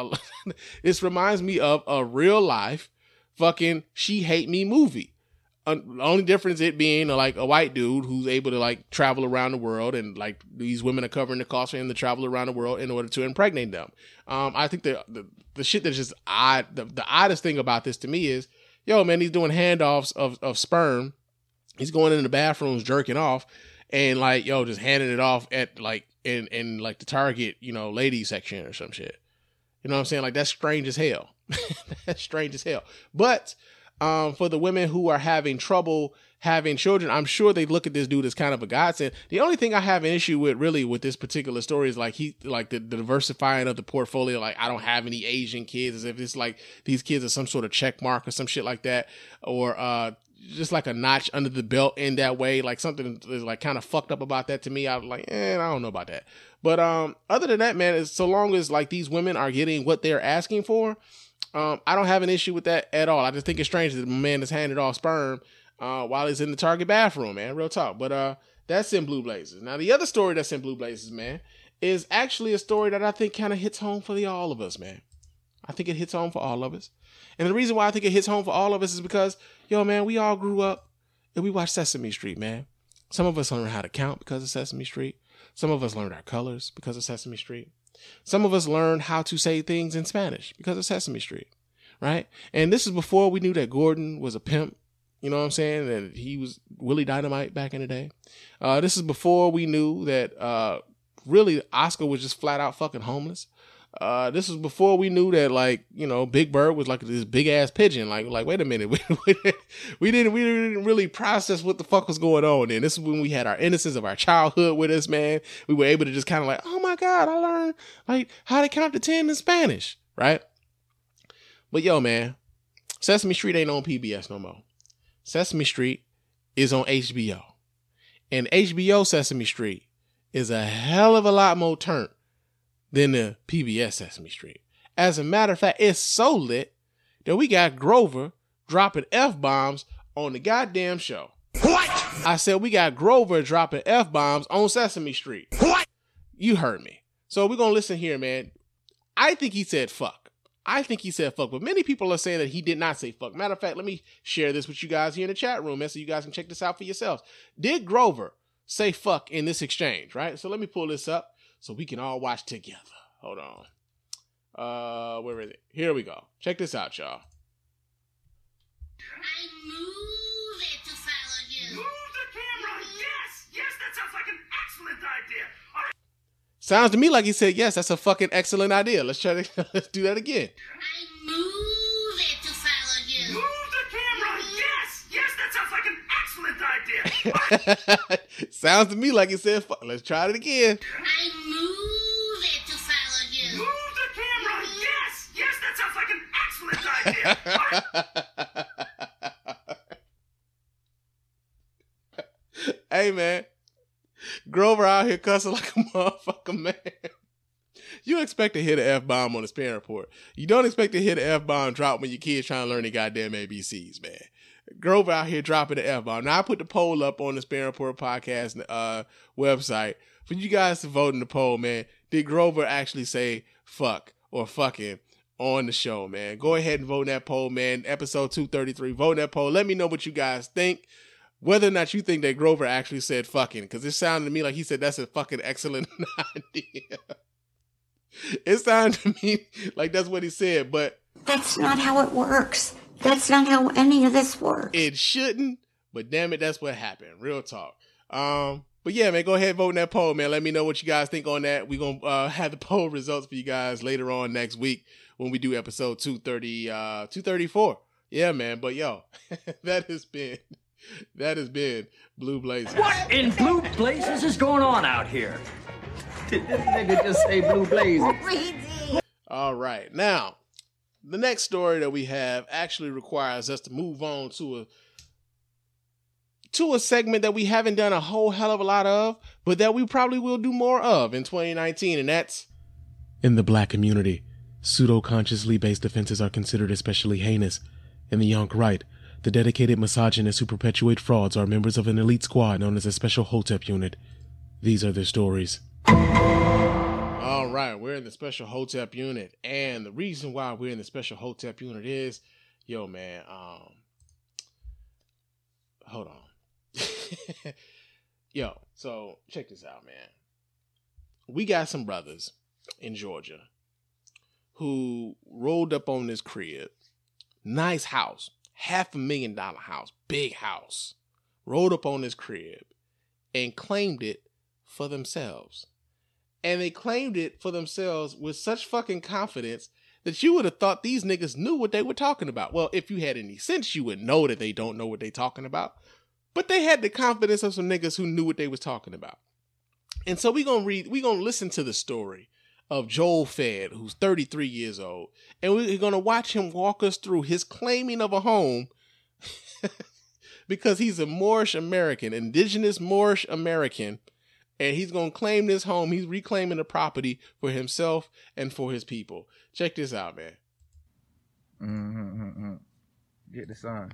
this reminds me of a real life fucking She Hate Me movie. The only difference it being like a white dude who's able to like travel around the world, and like these women are covering the cost for him to travel around the world in order to impregnate them. I think the shit that's just odd, the oddest thing about this to me is, yo, man, he's doing handoffs of sperm. He's going in the bathrooms, jerking off, and like, yo, just handing it off at like in like the Target, ladies section or some shit. You know what I'm saying? Like, that's strange as hell. That's strange as hell. But for the women who are having trouble having children, I'm sure they look at this dude as kind of a godsend. The only thing I have an issue with really with this particular story is like the diversifying of the portfolio. Like, I don't have any Asian kids, as if it's like these kids are some sort of check mark or some shit like that, or just like a notch under the belt in that way. Like, something is like kind of fucked up about that to me. I'm like, I don't know about that. But other than that, man, so long as like these women are getting what they're asking for, I don't have an issue with that at all. I just think it's strange that a man is handed off sperm while he's in the Target bathroom, man. Real talk. But that's in Blue Blazers. Now, the other story that's in Blue Blazers, man, is actually a story that I think kind of hits home for all of us, man. I think it hits home for all of us. And the reason why I think it hits home for all of us is because, yo, man, we all grew up and we watched Sesame Street, man. Some of us learned how to count because of Sesame Street. Some of us learned our colors because of Sesame Street. Some of us learned how to say things in Spanish because of Sesame Street, right? And this is before we knew that Gordon was a pimp. You know what I'm saying? That he was Willie Dynamite back in the day. This is before we knew that really Oscar was just flat out fucking homeless. This was before we knew that, like, Big Bird was like this big ass pigeon. Like, wait a minute, we didn't really process what the fuck was going on. And this is when we had our innocence of our childhood with us, man. We were able to just kind of like, oh my God, I learned like how to count to 10 in Spanish, right? But yo, man, Sesame Street ain't on PBS no more. Sesame Street is on HBO, and HBO Sesame Street is a hell of a lot more turnt than the PBS Sesame Street. As a matter of fact, it's so lit that we got Grover dropping F-bombs on the goddamn show. What? I said we got Grover dropping F-bombs on Sesame Street. What? You heard me. So we're going to listen here, man. I think he said fuck. But many people are saying that he did not say fuck. Matter of fact, let me share this with you guys here in the chat room, man, so you guys can check this out for yourselves. Did Grover say fuck in this exchange, right? So let me pull this up so we can all watch together. Hold on. Where is it? Here we go. Check this out, y'all. I move it to follow you. Move the camera. Yes, that sounds like an excellent idea. All right. Sounds to me like he said, yes, that's a fucking excellent idea. Let's do that again. I move Sounds to me like it said fuck. Let's try it again. I move it to follow you. Move the camera. Yes. Yes, that sounds like an excellent idea. Hey, man. Grover out here cussing like a motherfucker, man. You expect to hit an F-bomb on the Spin Report. You don't expect to hit an F-bomb drop when your kids trying to learn the goddamn ABCs, man. Grover out here dropping the F-bomb. Now, I put the poll up on the Spin Report podcast website for you guys to vote in the poll, man. Did Grover actually say fuck or fucking on the show, man? Go ahead and vote in that poll, man. Episode 233. Vote in that poll. Let me know what you guys think. Whether or not you think that Grover actually said fucking. Because it sounded to me like he said that's a fucking excellent idea. It sounded to me like that's what he said, but that's not how it works. That's not how any of this works. It shouldn't, but damn it, that's what happened. Real talk. But yeah, man, go ahead and vote in that poll, man. Let me know what you guys think on that. We're going to have the poll results for you guys later on next week when we do episode 234. Yeah, man. But yo, that has been Blue Blazers. What in blue blazes is going on out here? This nigga just say Blue Blazers. All right. Now, the next story that we have actually requires us to move on to a segment that we haven't done a whole hell of a lot of, but that we probably will do more of in 2019, and that's in the black community. Pseudo-consciously based offenses are considered especially heinous. In the Yonk right, the dedicated misogynists who perpetuate frauds are members of an elite squad known as a Special Hotep unit. These are their stories. All right, we're in the Special Hotep unit, and the reason why we're in the Special Hotep unit is, yo, man, hold on. Yo, so check this out, man. We got some brothers in Georgia who rolled up on this crib. Nice house, $500,000 house, big house. Rolled up on this crib and claimed it for themselves. And they claimed it for themselves with such fucking confidence that you would have thought these niggas knew what they were talking about. Well, if you had any sense, you would know that they don't know what they talking about. But they had the confidence of some niggas who knew what they was talking about. And so we're gonna listen to the story of Joel Fed, who's 33 years old. And we're gonna watch him walk us through his claiming of a home because he's a Moorish American, indigenous Moorish American. And he's going to claim this home. He's reclaiming the property for himself and for his people. Check this out, man. Get the sign.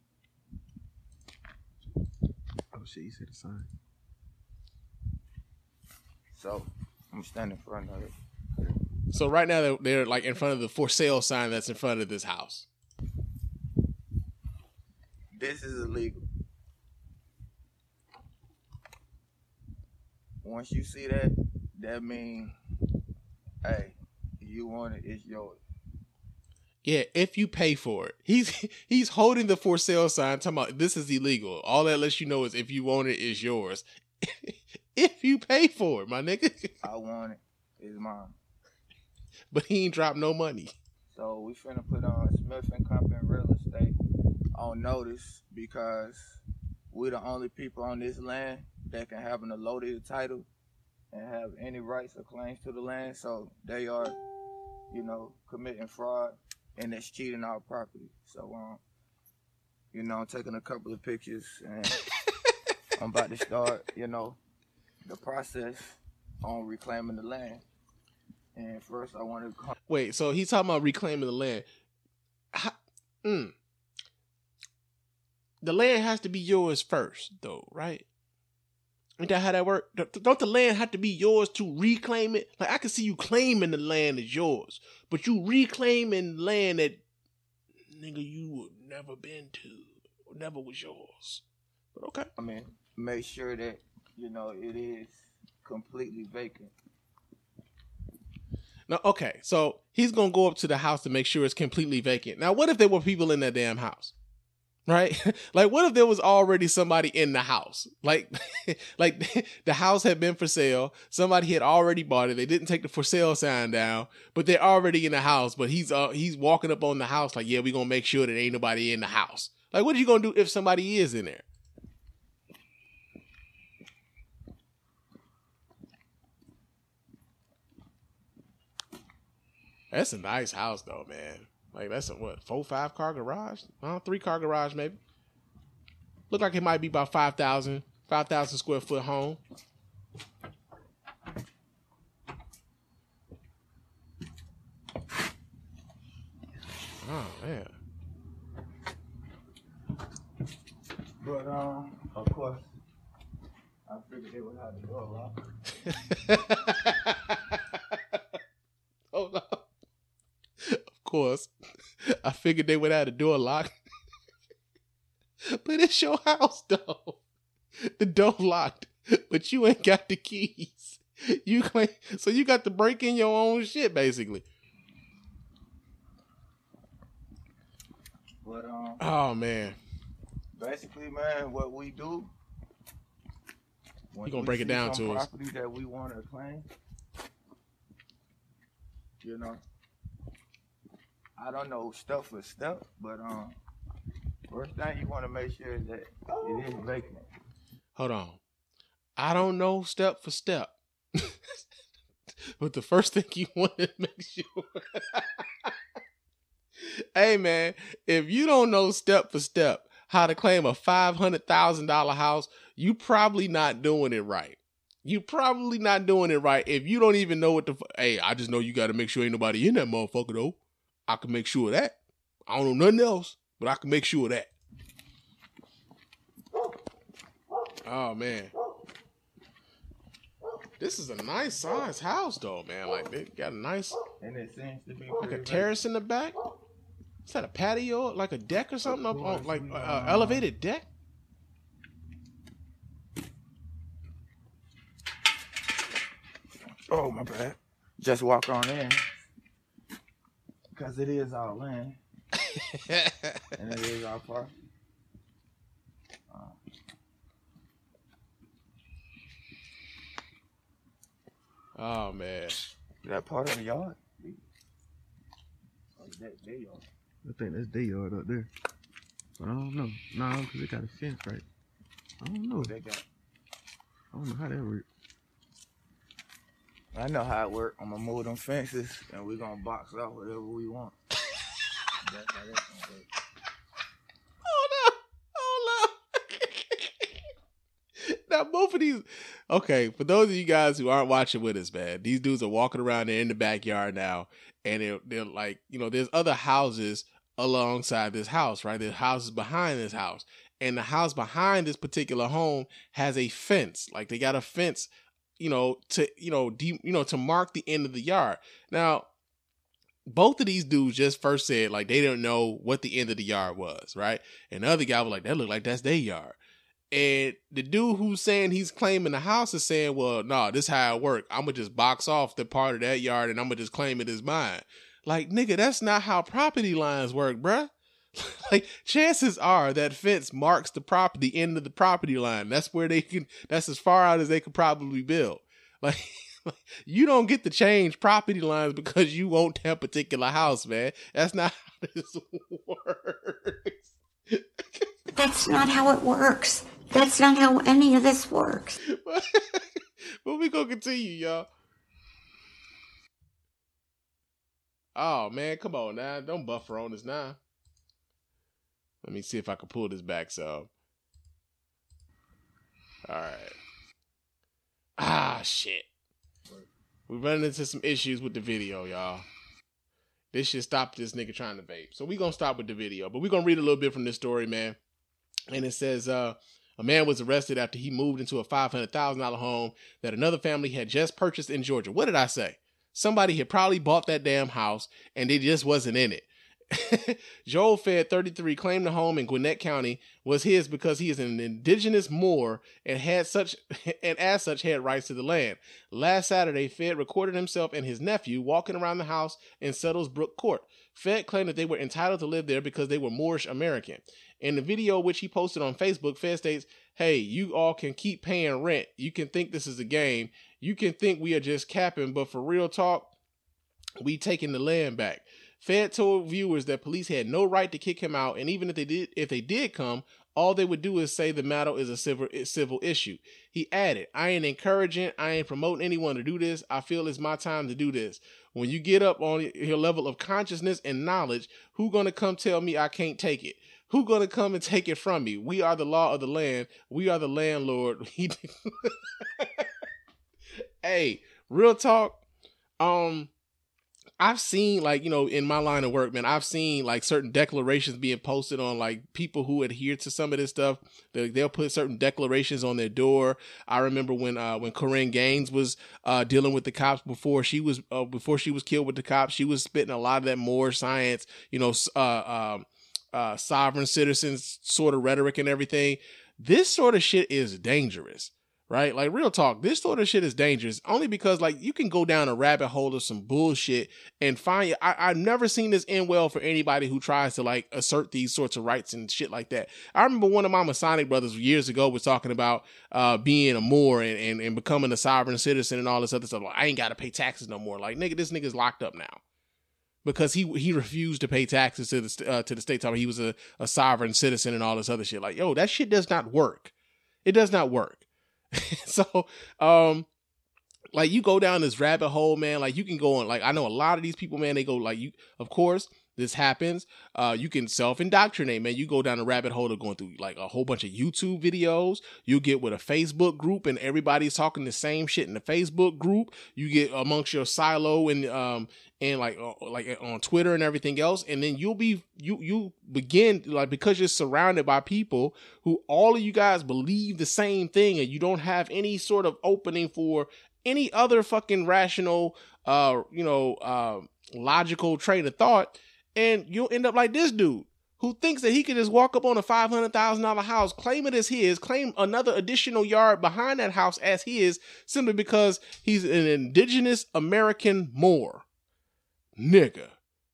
Oh, shit, you see the sign. So, I'm standing in front of it. So right now, they're like in front of the for sale sign that's in front of this house. This is illegal. Once you see that, that means, hey, you want it, it's yours. Yeah, if you pay for it. He's holding the for sale sign, talking about this is illegal. All that lets you know is if you want it, it's yours. If you pay for it, my nigga. I want it, it's mine. But he ain't dropped no money. So we finna put on Smith & Company Real Estate on notice because we the only people on this land that can have an allotted title and have any rights or claims to the land. So they are, committing fraud and that's cheating our property. So, I'm taking a couple of pictures and I'm about to start, the process on reclaiming the land. And first I want to... Wait, so he's talking about reclaiming the land. The land has to be yours first, though, right? Ain't that how that works? Don't the land have to be yours to reclaim it? Like, I can see you claiming the land is yours, but you reclaiming land that, nigga, you would never been to, or never was yours. But okay. I mean, make sure that, it is completely vacant. Now, okay, so he's going to go up to the house to make sure it's completely vacant. Now, what if there were people in that damn house? Right? Like, what if there was already somebody in the house? Like the house had been for sale. Somebody had already bought it. They didn't take the for sale sign down, but they're already in the house. But he's walking up on the house like, yeah, we're going to make sure that ain't nobody in the house. Like, what are you going to do if somebody is in there? That's a nice house though, man. Like that's a what, 4-5 car garage? 3-car garage maybe. Look like it might be about 5,000 square foot home. Oh man. But of course, I figured they would have the door locked. Hold on. Of course, I figured they would have the door locked. But it's your house though. The door locked, but you ain't got the keys. You claim, so you got to break in your own shit basically. But oh man. Basically, man, what we do. You gonna break it down to us? Property that we want to claim. You know, I don't know step for step, but first thing you want to make sure that it is vacant. Hold on. I don't know step for step. But the first thing you want to make sure. Hey man, if you don't know step for step how to claim a $500,000 house, you probably not doing it right. You probably not doing it right if you don't even know what the hey, I just know you got to make sure ain't nobody in that motherfucker though. I can make sure of that. I don't know nothing else, but I can make sure of that. Oh man. This is a nice size house though, man. Like they got a nice, and it seems to be like a terrace in the back. Is that a patio, like a deck or something up on, like elevated deck? Oh my bad. Just walk on in, cause it is our land, and it is our park. Oh man, that part of the yard. Oh, that yard. I think that's their yard up there. But I don't know. No, because they got a fence, right? I don't know. They got. I don't know how that works. I know how it works. I'm gonna move them fences, and we're gonna box out whatever we want. That's how that's gonna work. Hold up. Now both of these. Okay, for those of you guys who aren't watching with us, man, these dudes are walking around there in the backyard now, and they're like, you know, there's other houses alongside this house, right? There's houses behind this house, and the house behind this particular home has a fence. Like they got a fence, to mark the end of the yard. Now, both of these dudes just first said like they didn't know what the end of the yard was, right? And the other guy was like, that looked like that's their yard. And the dude who's saying he's claiming the house is saying, well, no, this is how it work. I'm going to just box off the part of that yard and I'm going to just claim it as mine. Like, nigga, that's not how property lines work, bruh. Like, chances are that fence marks the end of the property line. That's that's as far out as they could probably build. Like, you don't get to change property lines because you want that particular house, man. That's not how this works. That's not how it works. That's not how any of this works. But we gonna continue, y'all. Oh man, come on now. Don't buffer on us now. Let me see if I can pull this back some. Alright. Ah shit. We're running into some issues with the video, y'all. This should stop this nigga trying to vape. So we gonna stop with the video. But we're gonna read a little bit from this story, man. And it says, a man was arrested after he moved into a $500,000 home that another family had just purchased in Georgia. What did I say? Somebody had probably bought that damn house and they just wasn't in it. Joel Fed, 33, claimed the home in Gwinnett County was his because he is an indigenous Moor and as such had rights to the land. Last Saturday, Fed recorded himself and his nephew walking around the house in Settles Brook Court. Fed claimed that they were entitled to live there because they were Moorish American. In the video which he posted on Facebook, Fed states, "Hey, you all can keep paying rent. You can think this is a game. You can think we are just capping, but for real talk, we taking the land back." Fed told viewers that police had no right to kick him out, and even if they did come, all they would do is say the matter is a civil issue. He added, I ain't encouraging, I ain't promoting anyone to do this. I feel it's my time to do this. When you get up on your level of consciousness and knowledge, who gonna come tell me I can't take it? Who gonna come and take it from me? We are the law of the land. We are the landlord. Hey, real talk. I've seen, like, you know, in my line of work, man, I've seen like certain declarations being posted on like people who adhere to some of this stuff. They'll put certain declarations on their door. I remember when Corinne Gaines was dealing with the cops before she was killed with the cops. She was spitting a lot of that more science, you know, sovereign citizens sort of rhetoric and everything. This sort of shit is dangerous. Right? Like, real talk, this sort of shit is dangerous only because, like, you can go down a rabbit hole of some bullshit and find, I've never seen this end well for anybody who tries to, like, assert these sorts of rights and shit like that. I remember one of my Masonic brothers years ago was talking about being a Moor and becoming a sovereign citizen and all this other stuff. Like, I ain't got to pay taxes no more. Like, nigga, this nigga's locked up now because he refused to pay taxes to the state. Talking he was a sovereign citizen and all this other shit. Like, yo, that shit does not work. It does not work. So, like, you go down this rabbit hole, man, like, you can go on, like, I know a lot of these people, man, they go, like, you, of course, this happens, you can self-indoctrinate, man, you go down a rabbit hole of going through, like, a whole bunch of YouTube videos, you get with a Facebook group, and everybody's talking the same shit in the Facebook group, you get amongst your silo and like on Twitter and everything else, and then you begin, like, because you're surrounded by people who all of you guys believe the same thing, and you don't have any sort of opening for any other fucking rational, logical train of thought, and you'll end up like this dude who thinks that he can just walk up on a $500,000 house, claim it as his, claim another additional yard behind that house as his, simply because he's an indigenous American Moor. Nigga.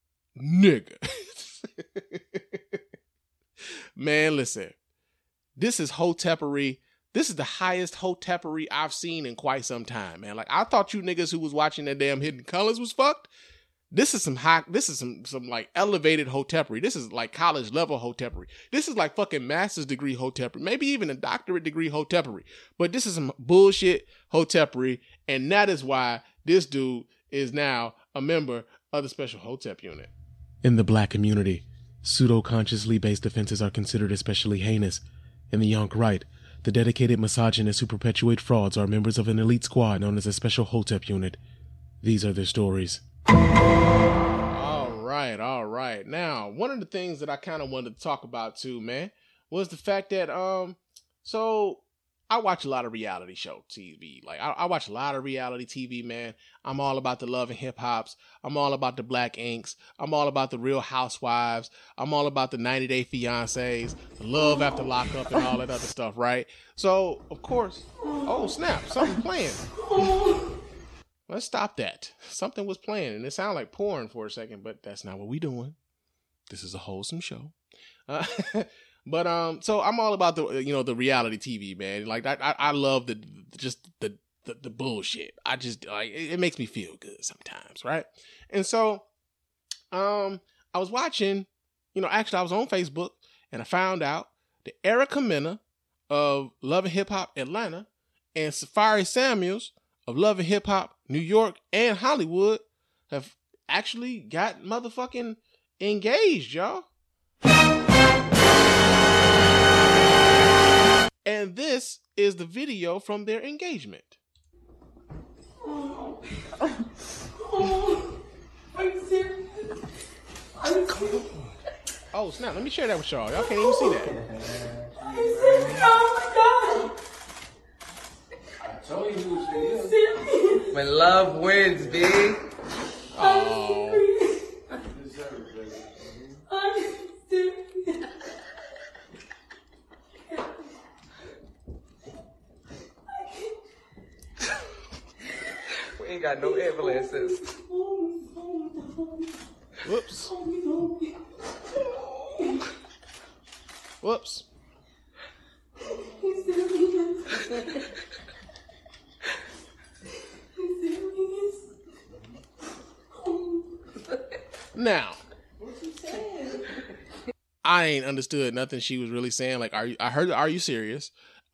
Man, listen. This is hotepery. This is the highest hotepery I've seen in quite some time, man. Like, I thought you niggas who was watching that damn Hidden Colors was fucked. This is some like elevated hotepery. This is like college level hotepery. This is like fucking master's degree hotepery. Maybe even a doctorate degree hotepery. But this is some bullshit hotepery. And that is why this dude is now a member of the Special Hotep Unit. In the black community, pseudo-consciously based offenses are considered especially heinous. In the Yonk right, the dedicated misogynists who perpetuate frauds are members of an elite squad known as a Special Hotep Unit. These are their stories. All right. Now, one of the things that I kind of wanted to talk about too, man, was the fact that, so I watch a lot of reality show TV. Like, I watch a lot of reality TV, man. I'm all about the Love and Hip Hops. I'm all about the Black Inks. I'm all about the Real Housewives. I'm all about the 90 Day Fiancés, Love After Lockup, and all that other stuff, right? So, of course, oh snap, something playing. Let's stop that. Something was playing, and it sounded like porn for a second, but that's not what we doing. This is a wholesome show. But so I'm all about the reality TV, man. Like, I love the bullshit. I just, like, it makes me feel good sometimes, right? And so I was watching, actually I was on Facebook, and I found out that Erica Mena of Love and Hip Hop Atlanta and Safari Samuels of Love and Hip Hop New York and Hollywood have actually got motherfucking engaged, y'all. And this is the video from their engagement. Are you serious? Oh snap, let me share that with y'all. Y'all can't even see that. Are you serious? Oh my God. I told you who she is. When love wins, B. Oh. I'm serious. We ain't got no ambulances. Whoops. Whoops. Now, I ain't understood nothing she was really saying. Like, I heard, are you serious?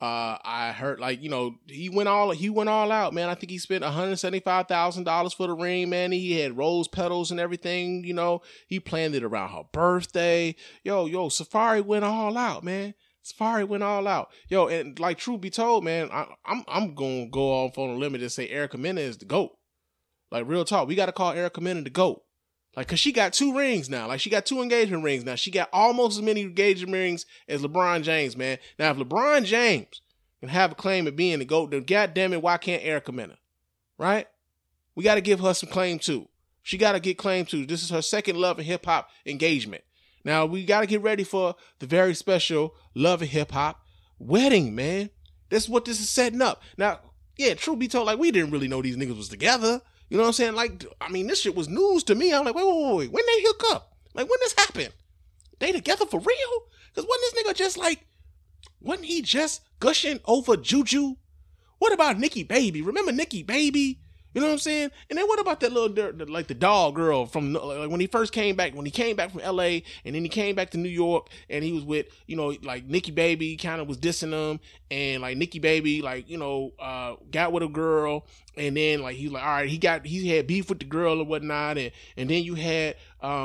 I heard, like, you know, he went all out, man. I think he spent $175,000 for the ring, man. He had rose petals and everything, you know. He planned it around her birthday. Yo, Safari went all out, man. Safari went all out. Yo, and like, truth be told, man, I'm gonna go off on a limit and say Erica Mena is the GOAT. Like, real talk, we gotta call Erica Mena the GOAT. Like, cause she got 2 rings now. Like, she got 2 engagement rings now. She got almost as many engagement rings as LeBron James, man. Now, if LeBron James can have a claim of being the GOAT, then goddamn it, why can't Erica Mena? Right? We got to give her some claim too. She got to get claim too. This is her second Love and Hip Hop engagement. Now, we got to get ready for the very special Love and Hip Hop wedding, man. That's what this is setting up. Now, yeah, truth be told, like, we didn't really know these niggas was together. You know what I'm saying? Like, I mean, this shit was news to me. I'm like, wait. When they hook up? Like, when this happened? They together for real? Because wasn't this nigga just like, wasn't he just gushing over Juju? What about Nikki Baby? Remember Nikki Baby? You know what I'm saying? And then what about that little, like, the dog girl from, like, when he first came back, when he came back from LA and then he came back to New York and he was with, you know, like, Nikki Baby kind of was dissing him, and like Nikki Baby, like, you know, got with a girl, and then like he was like, all right, he had beef with the girl and whatnot, and then you had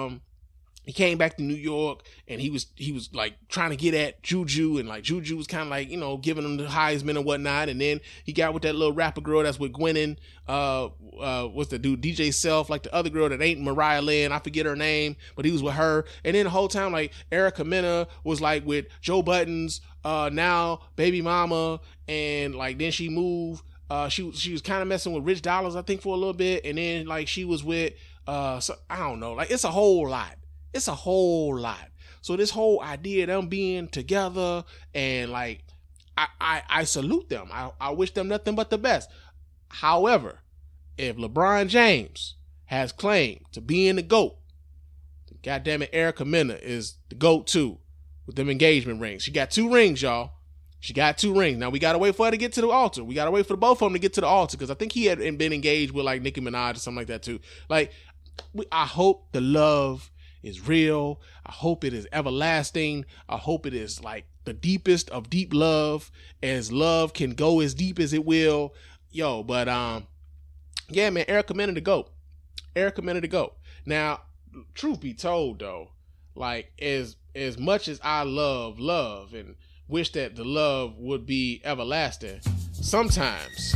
he came back to New York and he was like trying to get at Juju, and like Juju was kind of like, you know, giving him the Heisman and whatnot, and then he got with that little rapper girl that's with Gwennon, what's the dude, DJ Self, like the other girl that ain't Mariah Lynn, I forget her name, but he was with her, and then the whole time like Erica Mena was like with Joe Budden's now baby mama, and like then she moved, she was kind of messing with Rich Dollars, I think, for a little bit, and then like she was with so, I don't know, like it's a whole lot. It's a whole lot. So this whole idea of them being together, and like, I salute them. I wish them nothing but the best. However, if LeBron James has claim to being the GOAT, then goddamn it, Erica Mena is the GOAT too, with them engagement rings. She got 2 rings, y'all. She got 2 rings. Now we gotta wait for her to get to the altar. We gotta wait for the both of them to get to the altar, because I think he had been engaged with like Nicki Minaj or something like that too. Like, I hope the love is real. I hope it is everlasting. I hope it is like the deepest of deep love, as love can go as deep as it will. Yo, but yeah, man, Erica Mena to go. Erica Mena to go. Now, truth be told though, like as much as I love and wish that the love would be everlasting, sometimes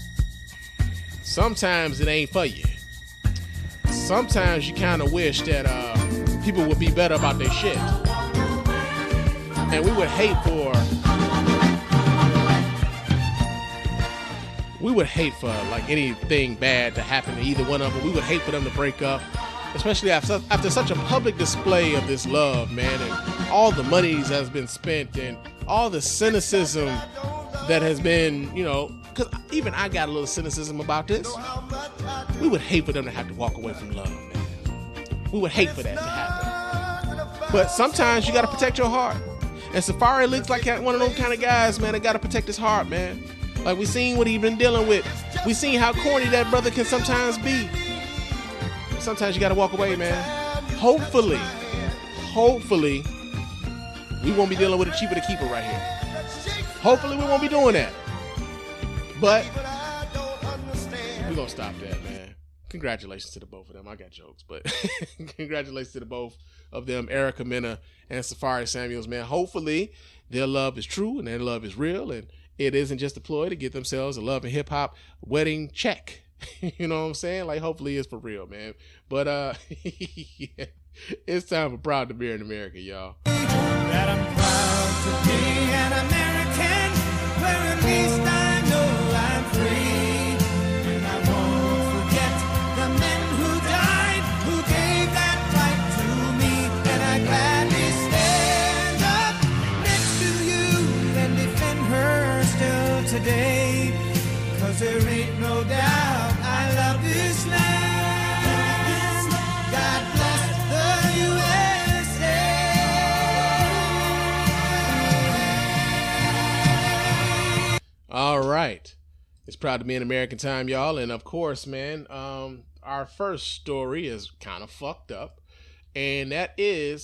it ain't for you. Sometimes you kind of wish that people would be better about their shit, and we would hate for like anything bad to happen to either one of them. We would hate for them to break up, especially after such a public display of this love, man, and all the money that has been spent and all the cynicism that has been, you know, because even I got a little cynicism about this. We would hate for them to have to walk away from love, man. We would hate for that to happen. But sometimes you got to protect your heart. And Safari looks like one of those kind of guys, man, that got to protect his heart, man. Like, we seen what he been dealing with. We seen how corny that brother can sometimes be. Sometimes you got to walk away, man. Hopefully, we won't be dealing with a cheaper to keeper right here. Hopefully we won't be doing that. But we're going to stop that, man. Congratulations to the both of them. I got jokes, but congratulations to the both of them, Erica Mena and Safari Samuels, man. Hopefully their love is true and their love is real, and it isn't just a ploy to get themselves a Love and Hip Hop wedding check. You know what I'm saying? Like, hopefully it's for real, man. But yeah, it's time for Proud to Be in America, y'all. That I'm proud to be an American, where at least I know I'm free. And I won't forget the men who died, who gave that right to me. And I gladly stand up next to you and defend her still today. 'Cause there ain't no doubt I love this land. God bless the USA. All right. It's Proud to Be an American time, y'all. And of course, man, our first story is kind of fucked up. And that is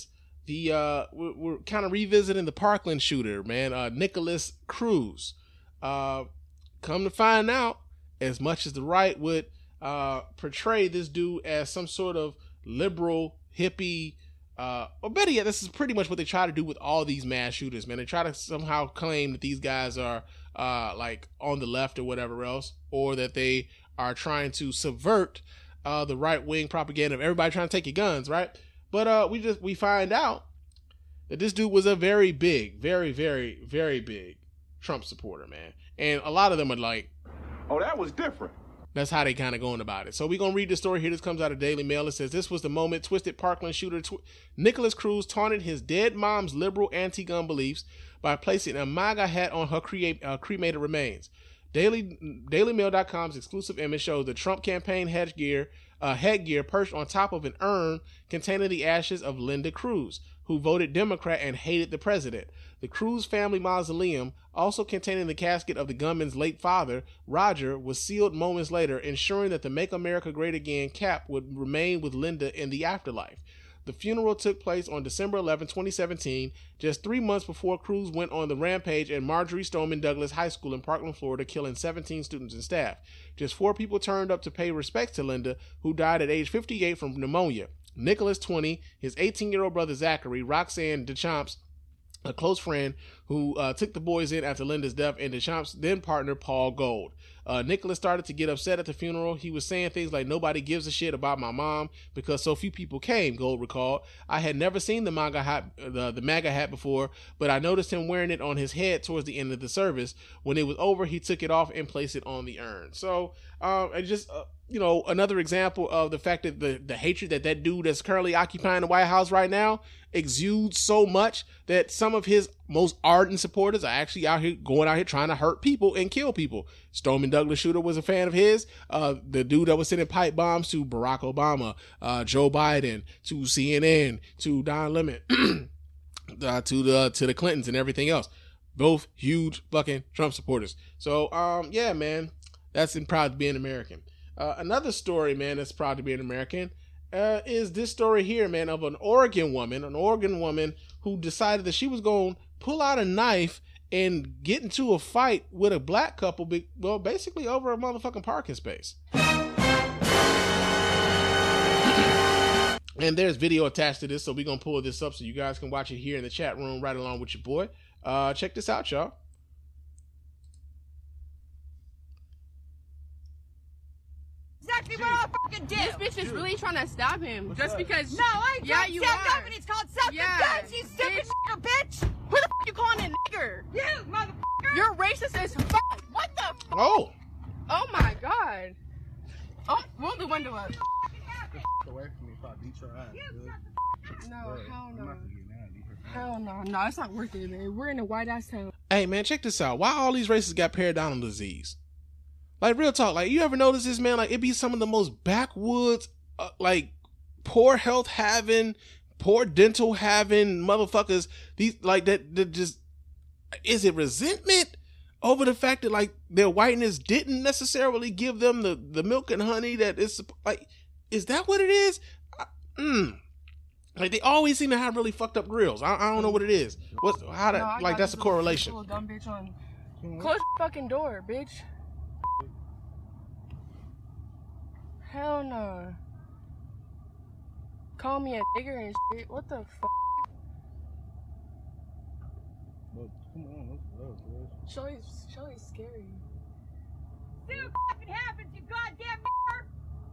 we're kind of revisiting the Parkland shooter, man. Nicholas Cruz. Come to find out, as much as the right would portray this dude as some sort of liberal hippie, or better yet, this is pretty much what they try to do with all these mass shooters, man. They try to somehow claim that these guys are like on the left or whatever else, or that they are trying to subvert the right-wing propaganda of everybody trying to take your guns, right? But we find out that this dude was a very big, very, very, very big Trump supporter, man. And a lot of them are like, oh, that was different. That's how they kind of going about it. So we're going to read the story here. This comes out of Daily Mail. It says, this was the moment twisted Parkland shooter Nicholas Cruz taunted his dead mom's liberal anti-gun beliefs by placing a MAGA hat on her cremated remains. DailyMail.com's exclusive image shows the Trump campaign headgear perched on top of an urn containing the ashes of Linda Cruz, who voted Democrat and hated the president. The Cruz family mausoleum, also containing the casket of the gunman's late father, Roger, was sealed moments later, ensuring that the Make America Great Again cap would remain with Linda in the afterlife. The funeral took place on December 11, 2017, just 3 months before Cruz went on the rampage at Marjory Stoneman Douglas High School in Parkland, Florida, killing 17 students and staff. Just 4 people turned up to pay respects to Linda, who died at age 58 from pneumonia. Nicholas, 20, his 18-year-old brother Zachary, Roxanne Deschamps, a close friend who took the boys in after Linda's death, and Deschamps' then partner, Paul Gold. Nicholas started to get upset at the funeral. He was saying things like, nobody gives a shit about my mom because so few people came, Gold recalled. I had never seen the MAGA hat before, but I noticed him wearing it on his head towards the end of the service. When it was over, he took it off and placed it on the urn. So, another example of the fact that the hatred that dude that's currently occupying the White House right now exudes so much that some of his most ardent supporters are actually going out here trying to hurt people and kill people. Stoneman Douglas shooter was a fan of his. The dude that was sending pipe bombs to Barack Obama, Joe Biden, to CNN, to Don Lemon, to the Clintons and everything else. Both huge fucking Trump supporters. So, yeah, man, that's proud to be an American. Another story, man, that's proud to be an American is this story here, man, of an Oregon woman who decided that she was going to pull out a knife and get into a fight with a black couple, basically over a motherfucking parking space. And there's video attached to this, so we're going to pull this up so you guys can watch it here in the chat room right along with your boy. Check this out, y'all. Exactly what I fucking did. This bitch is really trying to stop him just because. No, I ain't yeah, trying you to stand are. up, and it's called self-defense. You stupid bitch. Who the f you calling a nigger? You motherfucker. You're racist as fuck. What the f? Oh. Oh my god. Oh, roll the window up. Away from me if I beat your ass. No, hell no. Hell no, no, it's not worth it, man. We're in a white ass town. Hey, man, check this out. Why all these racists got periodontal disease? Like, real talk, like, you ever notice this, man? Like, it be some of the most backwoods, like, poor health having, poor dental having motherfuckers. These, like, that just, is it resentment over the fact that, like, their whiteness didn't necessarily give them the milk and honey that is, like, is that what it is? Like, they always seem to have really fucked up grills. I don't know what it is. That's a correlation. Little dumb bitch on. Close your fucking door, bitch. Hell no. Call me a nigger and shit. What the fuck? Well, come on, let's go. Shelly's scary. See what fucking happens, you goddamn nigger.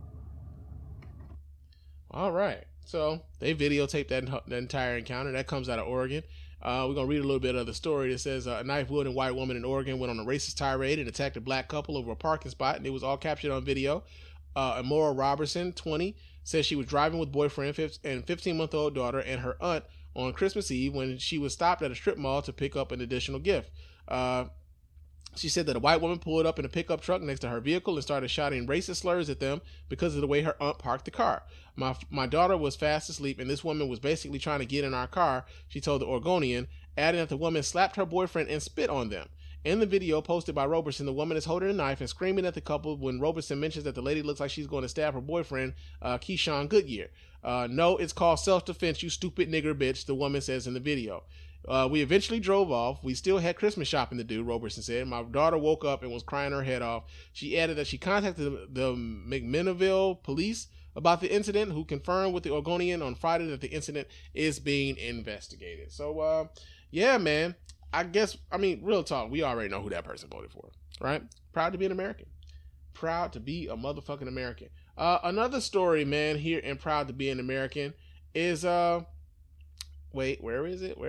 All right. So they videotaped that entire encounter. That comes out of Oregon. We're going to read a little bit of the story. It says a knife-wielding white woman in Oregon went on a racist tirade and attacked a black couple over a parking spot, and it was all captured on video. Amora Robertson, 20, says she was driving with boyfriend and 15-month-old daughter and her aunt on Christmas Eve when she was stopped at a strip mall to pick up an additional gift. She said that a white woman pulled up in a pickup truck next to her vehicle and started shouting racist slurs at them because of the way her aunt parked the car. My daughter was fast asleep, and this woman was basically trying to get in our car, she told the Oregonian, adding that the woman slapped her boyfriend and spit on them. In the video posted by Roberson, the woman is holding a knife and screaming at the couple when Roberson mentions that the lady looks like she's going to stab her boyfriend, Keyshawn Goodyear. No, it's called self-defense, you stupid nigger bitch, the woman says in the video. We eventually drove off. We still had Christmas shopping to do, Roberson said. My daughter woke up and was crying her head off. She added that she contacted the McMinnville police about the incident, who confirmed with the Oregonian on Friday that the incident is being investigated. So, yeah, man. Real talk, we already know who that person voted for, right? Proud to be an American. Proud to be a motherfucking American. Another story, man, here in Proud to be an American is, wait, where is it?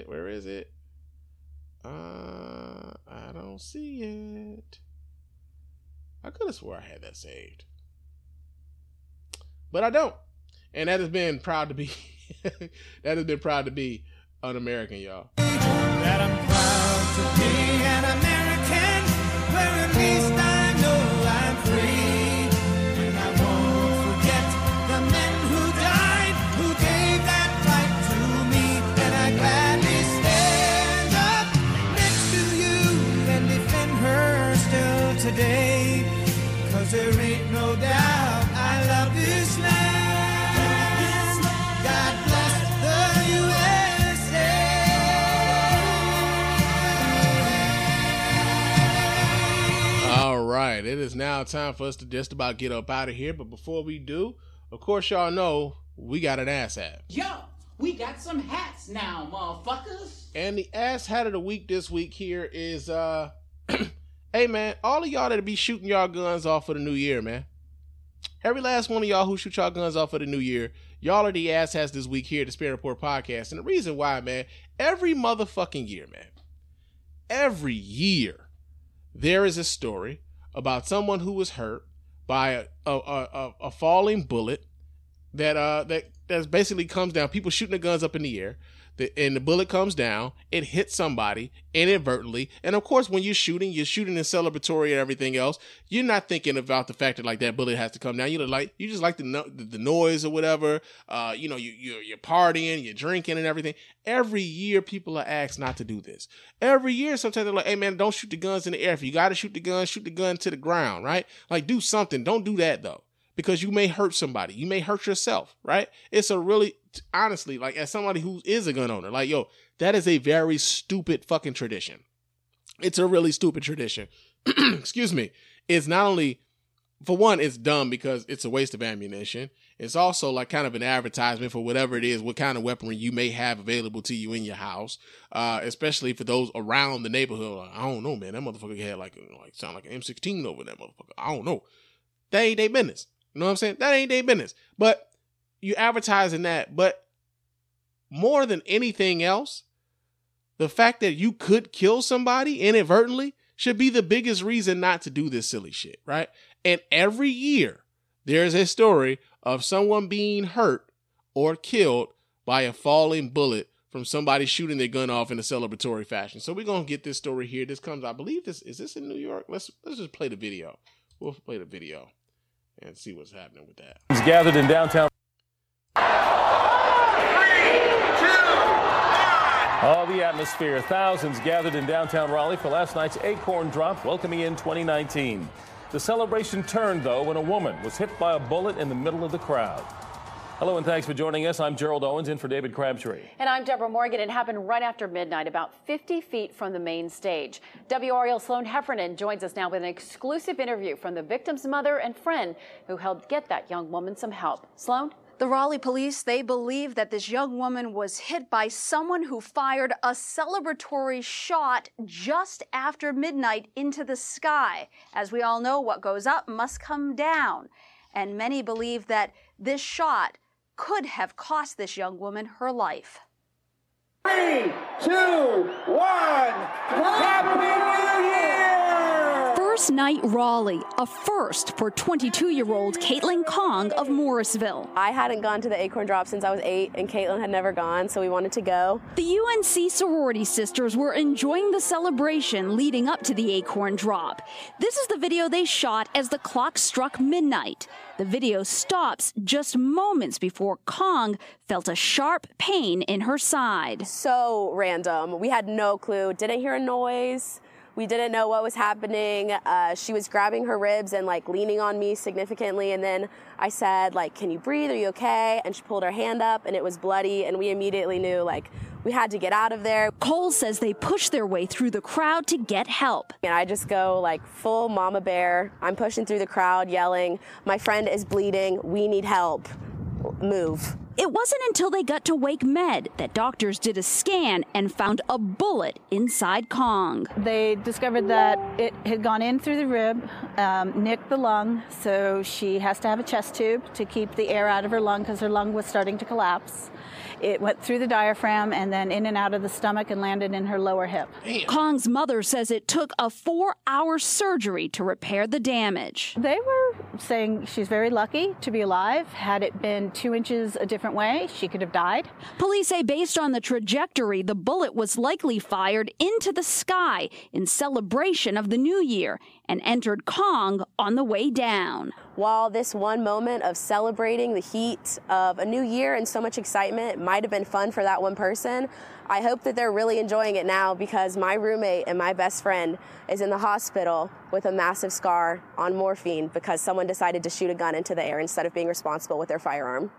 I don't see it. I could have swore I had that saved, but I don't. And that has been proud to be, an American, y'all. That I'm proud to be an American, where at least I know I'm free. And I won't forget the men who died, who gave that right to me. And I gladly stand up next to you and defend her still today. 'Cause there ain't no doubt I love this land. God bless the USA. All right, it is now time for us to just about get up out of here. But before we do, of course, y'all know we got an ass hat. Yo, we got some hats now, motherfuckers. And the ass hat of the week this week here is, hey, man, all of y'all that be shooting y'all guns off for the new year, man. Every last one of y'all who shoot y'all guns off for the new year, y'all are the ass hats this week here at the Spin Report Podcast. And the reason why, man, every motherfucking year, man, every year, there is a story about someone who was hurt by a falling bullet that basically comes down. People shooting their guns up in the air, and the bullet comes down. It hits somebody inadvertently, and of course, when you're shooting in celebratory and everything else. You're not thinking about the fact that like that bullet has to come down. You just like the noise or whatever. You're partying, you're drinking and everything. Every year, people are asked not to do this. Every year, sometimes they're like, "Hey man, don't shoot the guns in the air. If you got to shoot the gun to the ground, right? Like do something. Don't do that though." Because you may hurt somebody. You may hurt yourself, right? It's a really, honestly, like as somebody who is a gun owner, like, yo, that is a very stupid fucking tradition. It's a really stupid tradition. Excuse me. It's not only, for one, it's dumb because it's a waste of ammunition. It's also like kind of an advertisement for whatever it is, what kind of weaponry you may have available to you in your house, especially for those around the neighborhood. Like, I don't know, man. That motherfucker had like sound like an M16 over that motherfucker. I don't know. That ain't their business. You know what I'm saying? That ain't their business. But you advertising that. But more than anything else, the fact that you could kill somebody inadvertently should be the biggest reason not to do this silly shit, right? And every year, there's a story of someone being hurt or killed by a falling bullet from somebody shooting their gun off in a celebratory fashion. So we're going to get this story here. This comes, I believe is this in New York? Let's just play the video. We'll play the video and see what's happening with that. It's gathered in downtown. Oh, the atmosphere. Thousands gathered in downtown Raleigh for last night's Acorn Drop, welcoming in 2019. The celebration turned, though, when a woman was hit by a bullet in the middle of the crowd. Hello and thanks for joining us. I'm Gerald Owens in for David Crabtree. And I'm Deborah Morgan. It happened right after midnight, about 50 feet from the main stage. WRAL's Sloan Heffernan joins us now with an exclusive interview from the victim's mother and friend who helped get that young woman some help. Sloan? The Raleigh police, they believe that this young woman was hit by someone who fired a celebratory shot just after midnight into the sky. As we all know, what goes up must come down. And many believe that this shot could have cost this young woman her life. 3, 2, 1, Happy New Year! First Night Raleigh, a first for 22-year-old Caitlin Kong of Morrisville. I hadn't gone to the Acorn Drop since I was 8, and Caitlin had never gone, so we wanted to go. The UNC sorority sisters were enjoying the celebration leading up to the Acorn Drop. This is the video they shot as the clock struck midnight. The video stops just moments before Kong felt a sharp pain in her side. So random. We had no clue. Didn't hear a noise. We didn't know what was happening. She was grabbing her ribs and like leaning on me significantly. And then I said, like, can you breathe? Are you okay? And she pulled her hand up and it was bloody. And we immediately knew, like, we had to get out of there. Cole says they pushed their way through the crowd to get help. And I just go like full mama bear. I'm pushing through the crowd yelling, my friend is bleeding. We need help. Move. It wasn't until they got to Wake Med that doctors did a scan and found a bullet inside Kong. They discovered that it had gone in through the rib, nicked the lung, so she has to have a chest tube to keep the air out of her lung because her lung was starting to collapse. It went through the diaphragm and then in and out of the stomach and landed in her lower hip. Kong's mother says it took a 4-hour surgery to repair the damage. They were saying she's very lucky to be alive. Had it been 2 inches a different way, she could have died. Police say based on the trajectory, the bullet was likely fired into the sky in celebration of the new year and entered Kong on the way down. While this one moment of celebrating the heat of a new year and so much excitement might have been fun for that one person, I hope that they're really enjoying it now because my roommate and my best friend is in the hospital with a massive scar on morphine because someone decided to shoot a gun into the air instead of being responsible with their firearm.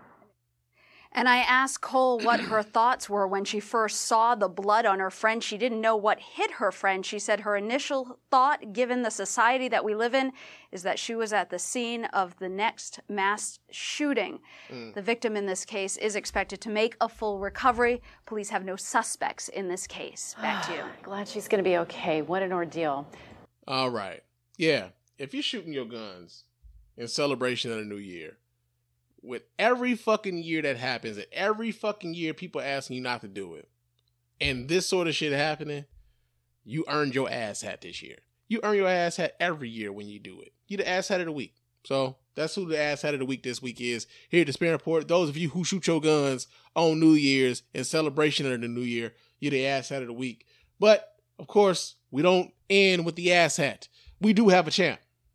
And I asked Cole what her thoughts were when she first saw the blood on her friend. She didn't know what hit her friend. She said her initial thought, given the society that we live in, is that she was at the scene of the next mass shooting. The victim in this case is expected to make a full recovery. Police have no suspects in this case. Back to you. Glad she's going to be okay. What an ordeal. All right. Yeah. If you're shooting your guns in celebration of the new year, with every fucking year that happens, and every fucking year people asking you not to do it, and this sort of shit happening, you earned your ass hat this year. You earn your ass hat every year when you do it. You're the ass hat of the week. So that's who the ass hat of the week this week is. Here at the Spin Report, those of you who shoot your guns on New Year's in celebration of the new year, you're the ass hat of the week. But, of course, we don't end with the ass hat. We do have a champ.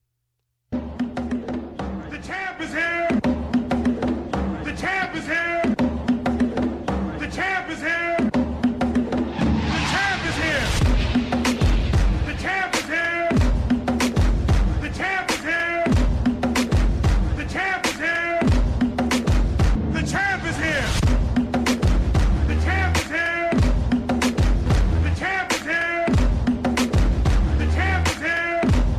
The champ is here! The champ is here! The champ is here! The champ is here! The champ is here! The champ is here! The champ is here! The champ is here! The champ is here! The champ is here! The champ is here!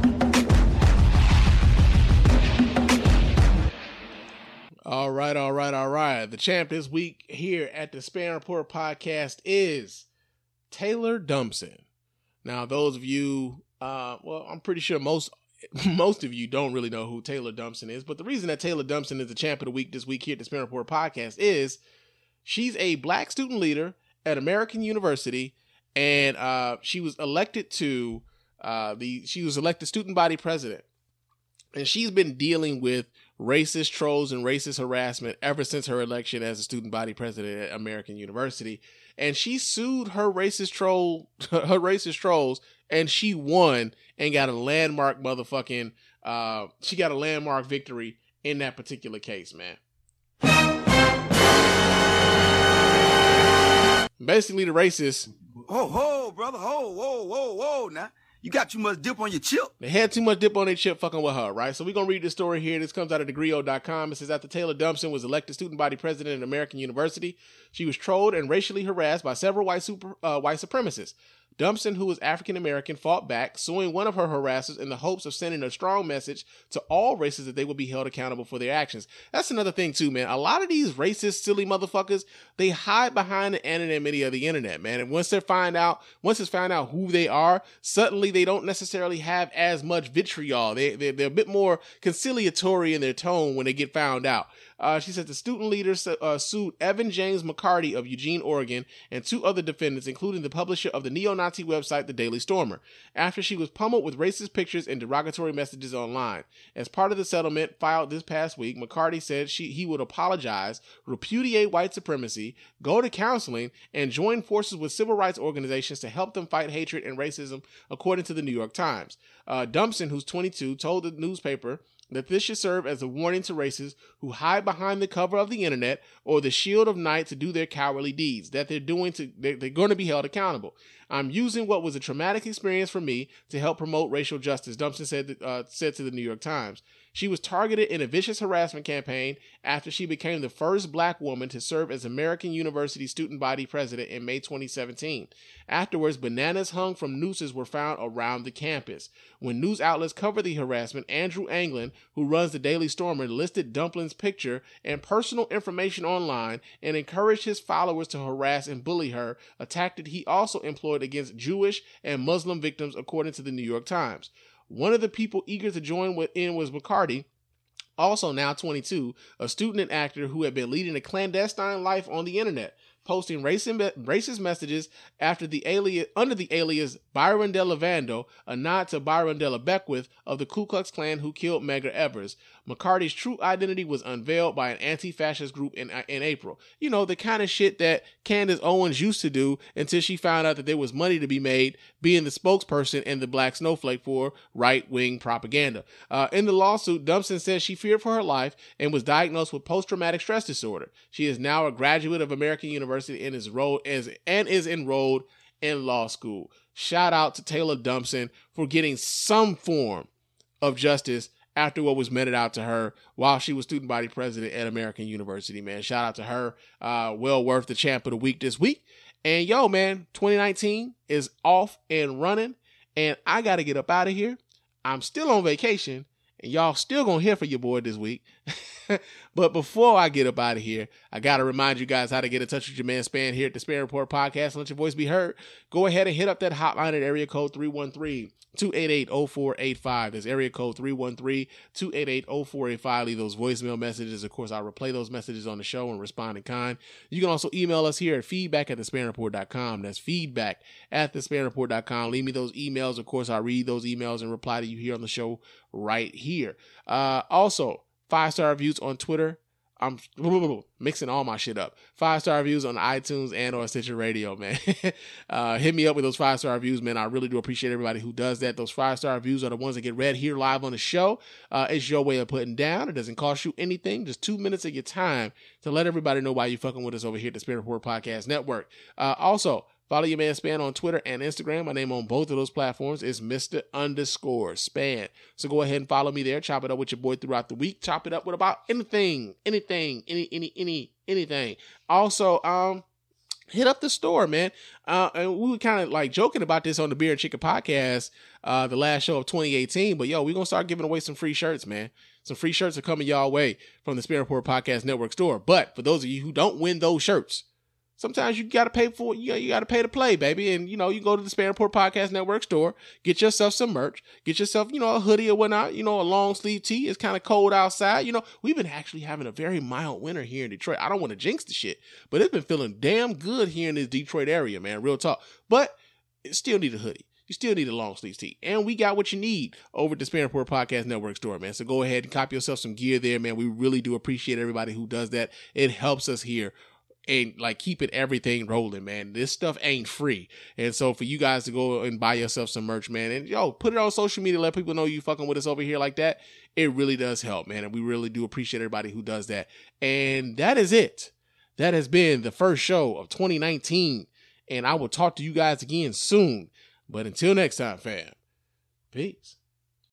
All right. The champ this week here at the Spin Report podcast is Taylor Dumpson. Now, those of you, I'm pretty sure most of you don't really know who Taylor Dumpson is, but the reason that Taylor Dumpson is the champ of the week this week here at the Spin Report podcast is she's a black student leader at American University, and she was elected to student body president. And she's been dealing with racist trolls and racist harassment ever since her election as a student body president at American University. And she sued her racist trolls, and she won and got a landmark victory in that particular case, man. Basically, the racist. Ho, brother. Whoa. Now, you got too much dip on your chip. They had too much dip on their chip fucking with her, right? So we're going to read this story here. This comes out of thegrio.com. It says, after Taylor Dumpson was elected student body president at American University, she was trolled and racially harassed by several white supremacists. Dumpson, who was African-American, fought back, suing one of her harassers in the hopes of sending a strong message to all races that they would be held accountable for their actions. That's another thing too, man. A lot of these racist, silly motherfuckers, they hide behind the anonymity of the internet, man. And once it's found out who they are, suddenly they don't necessarily have as much vitriol. They're a bit more conciliatory in their tone when they get found out. She said the student leader sued Evan James McCarty of Eugene, Oregon, and two other defendants, including the publisher of the neo-Nazi website, The Daily Stormer, after she was pummeled with racist pictures and derogatory messages online. As part of the settlement filed this past week, McCarty said he would apologize, repudiate white supremacy, go to counseling, and join forces with civil rights organizations to help them fight hatred and racism, according to the New York Times. Dumpson, who's 22, told the newspaper that this should serve as a warning to racists who hide behind the cover of the internet or the shield of night to do their cowardly deeds, that they're going to be held accountable. I'm using what was a traumatic experience for me to help promote racial justice, Dumpson said to the New York Times. She was targeted in a vicious harassment campaign after she became the first black woman to serve as American University student body president in May 2017. Afterwards, bananas hung from nooses were found around the campus. When news outlets covered the harassment, Andrew Anglin, who runs the Daily Stormer, listed Dumpling's picture and personal information online and encouraged his followers to harass and bully her, a tactic he also employed against Jewish and Muslim victims, according to the New York Times. One of the people eager to join in was McCarty, also now 22, a student and actor who had been leading a clandestine life on the internet, posting racist messages under the alias Byron De La Vando, a nod to Byron De La Beckwith of the Ku Klux Klan who killed Medgar Evers. McCarty's true identity was unveiled by an anti-fascist group in April. You know, the kind of shit that Candace Owens used to do until she found out that there was money to be made being the spokesperson and the black snowflake for right-wing propaganda. In the lawsuit, Dumpson says she feared for her life and was diagnosed with post-traumatic stress disorder. She is now a graduate of American University and is enrolled in law school. Shout out to Taylor Dumpson for getting some form of justice after what was meted out to her while she was student body president at American University, man. Shout out to her. Well worth the champ of the week this week. And yo, man, 2019 is off and running, and I got to get up out of here. I'm still on vacation, and y'all still going to hear from your boy this week. But before I get up out of here, I got to remind you guys how to get in touch with your man Span here at the Span Report Podcast and let your voice be heard. Go ahead and hit up that hotline at area code 313-288-0485. That's area code 313-288-0485. Leave those voicemail messages. Of course, I'll replay those messages on the show and respond in kind. You can also email us here at feedback@thespanreport.com. That's feedback@thespanreport.com. Leave me those emails. Of course, I'll read those emails and reply to you here on the show right here. Also, 5-star reviews on Twitter. I'm mixing all my shit up. 5-star reviews on iTunes and or Stitcher Radio, man. Hit me up with those 5-star reviews, man. I really do appreciate everybody who does that. Those 5-star reviews are the ones that get read here live on the show. It's your way of putting down. It doesn't cost you anything. Just 2 minutes of your time to let everybody know why you're fucking with us over here at the Span Report Podcast Network. Also, follow your man Span on Twitter and Instagram. My name on both of those platforms is Mr._Span. So go ahead and follow me there. Chop it up with your boy throughout the week. Chop it up with about anything. Also, hit up the store, man. And we were kind of like joking about this on the Beer and Chicken Podcast, the last show of 2018. But yo, we're going to start giving away some free shirts, man. Some free shirts are coming y'all way from the Span Report Podcast Network store. But for those of you who don't win those shirts, sometimes you got to pay for it. You got to pay to play, baby. And, you go to the Span Report Podcast Network store, get yourself some merch, get yourself, a hoodie or whatnot, a long sleeve tee. It's kind of cold outside. We've been actually having a very mild winter here in Detroit. I don't want to jinx the shit, but it's been feeling damn good here in this Detroit area, man. Real talk. But you still need a hoodie. You still need a long sleeve tee. And we got what you need over at the Span Report Podcast Network store, man. So go ahead and cop yourself some gear there, man. We really do appreciate everybody who does that. It helps us here and keeping everything rolling, man. This stuff ain't free. And so for you guys to go and buy yourself some merch, man, and put it on social media, let people know you fucking with us over here like that. It really does help, man. And we really do appreciate everybody who does that. And that is it. That has been the first show of 2019. And I will talk to you guys again soon. But until next time, fam, peace.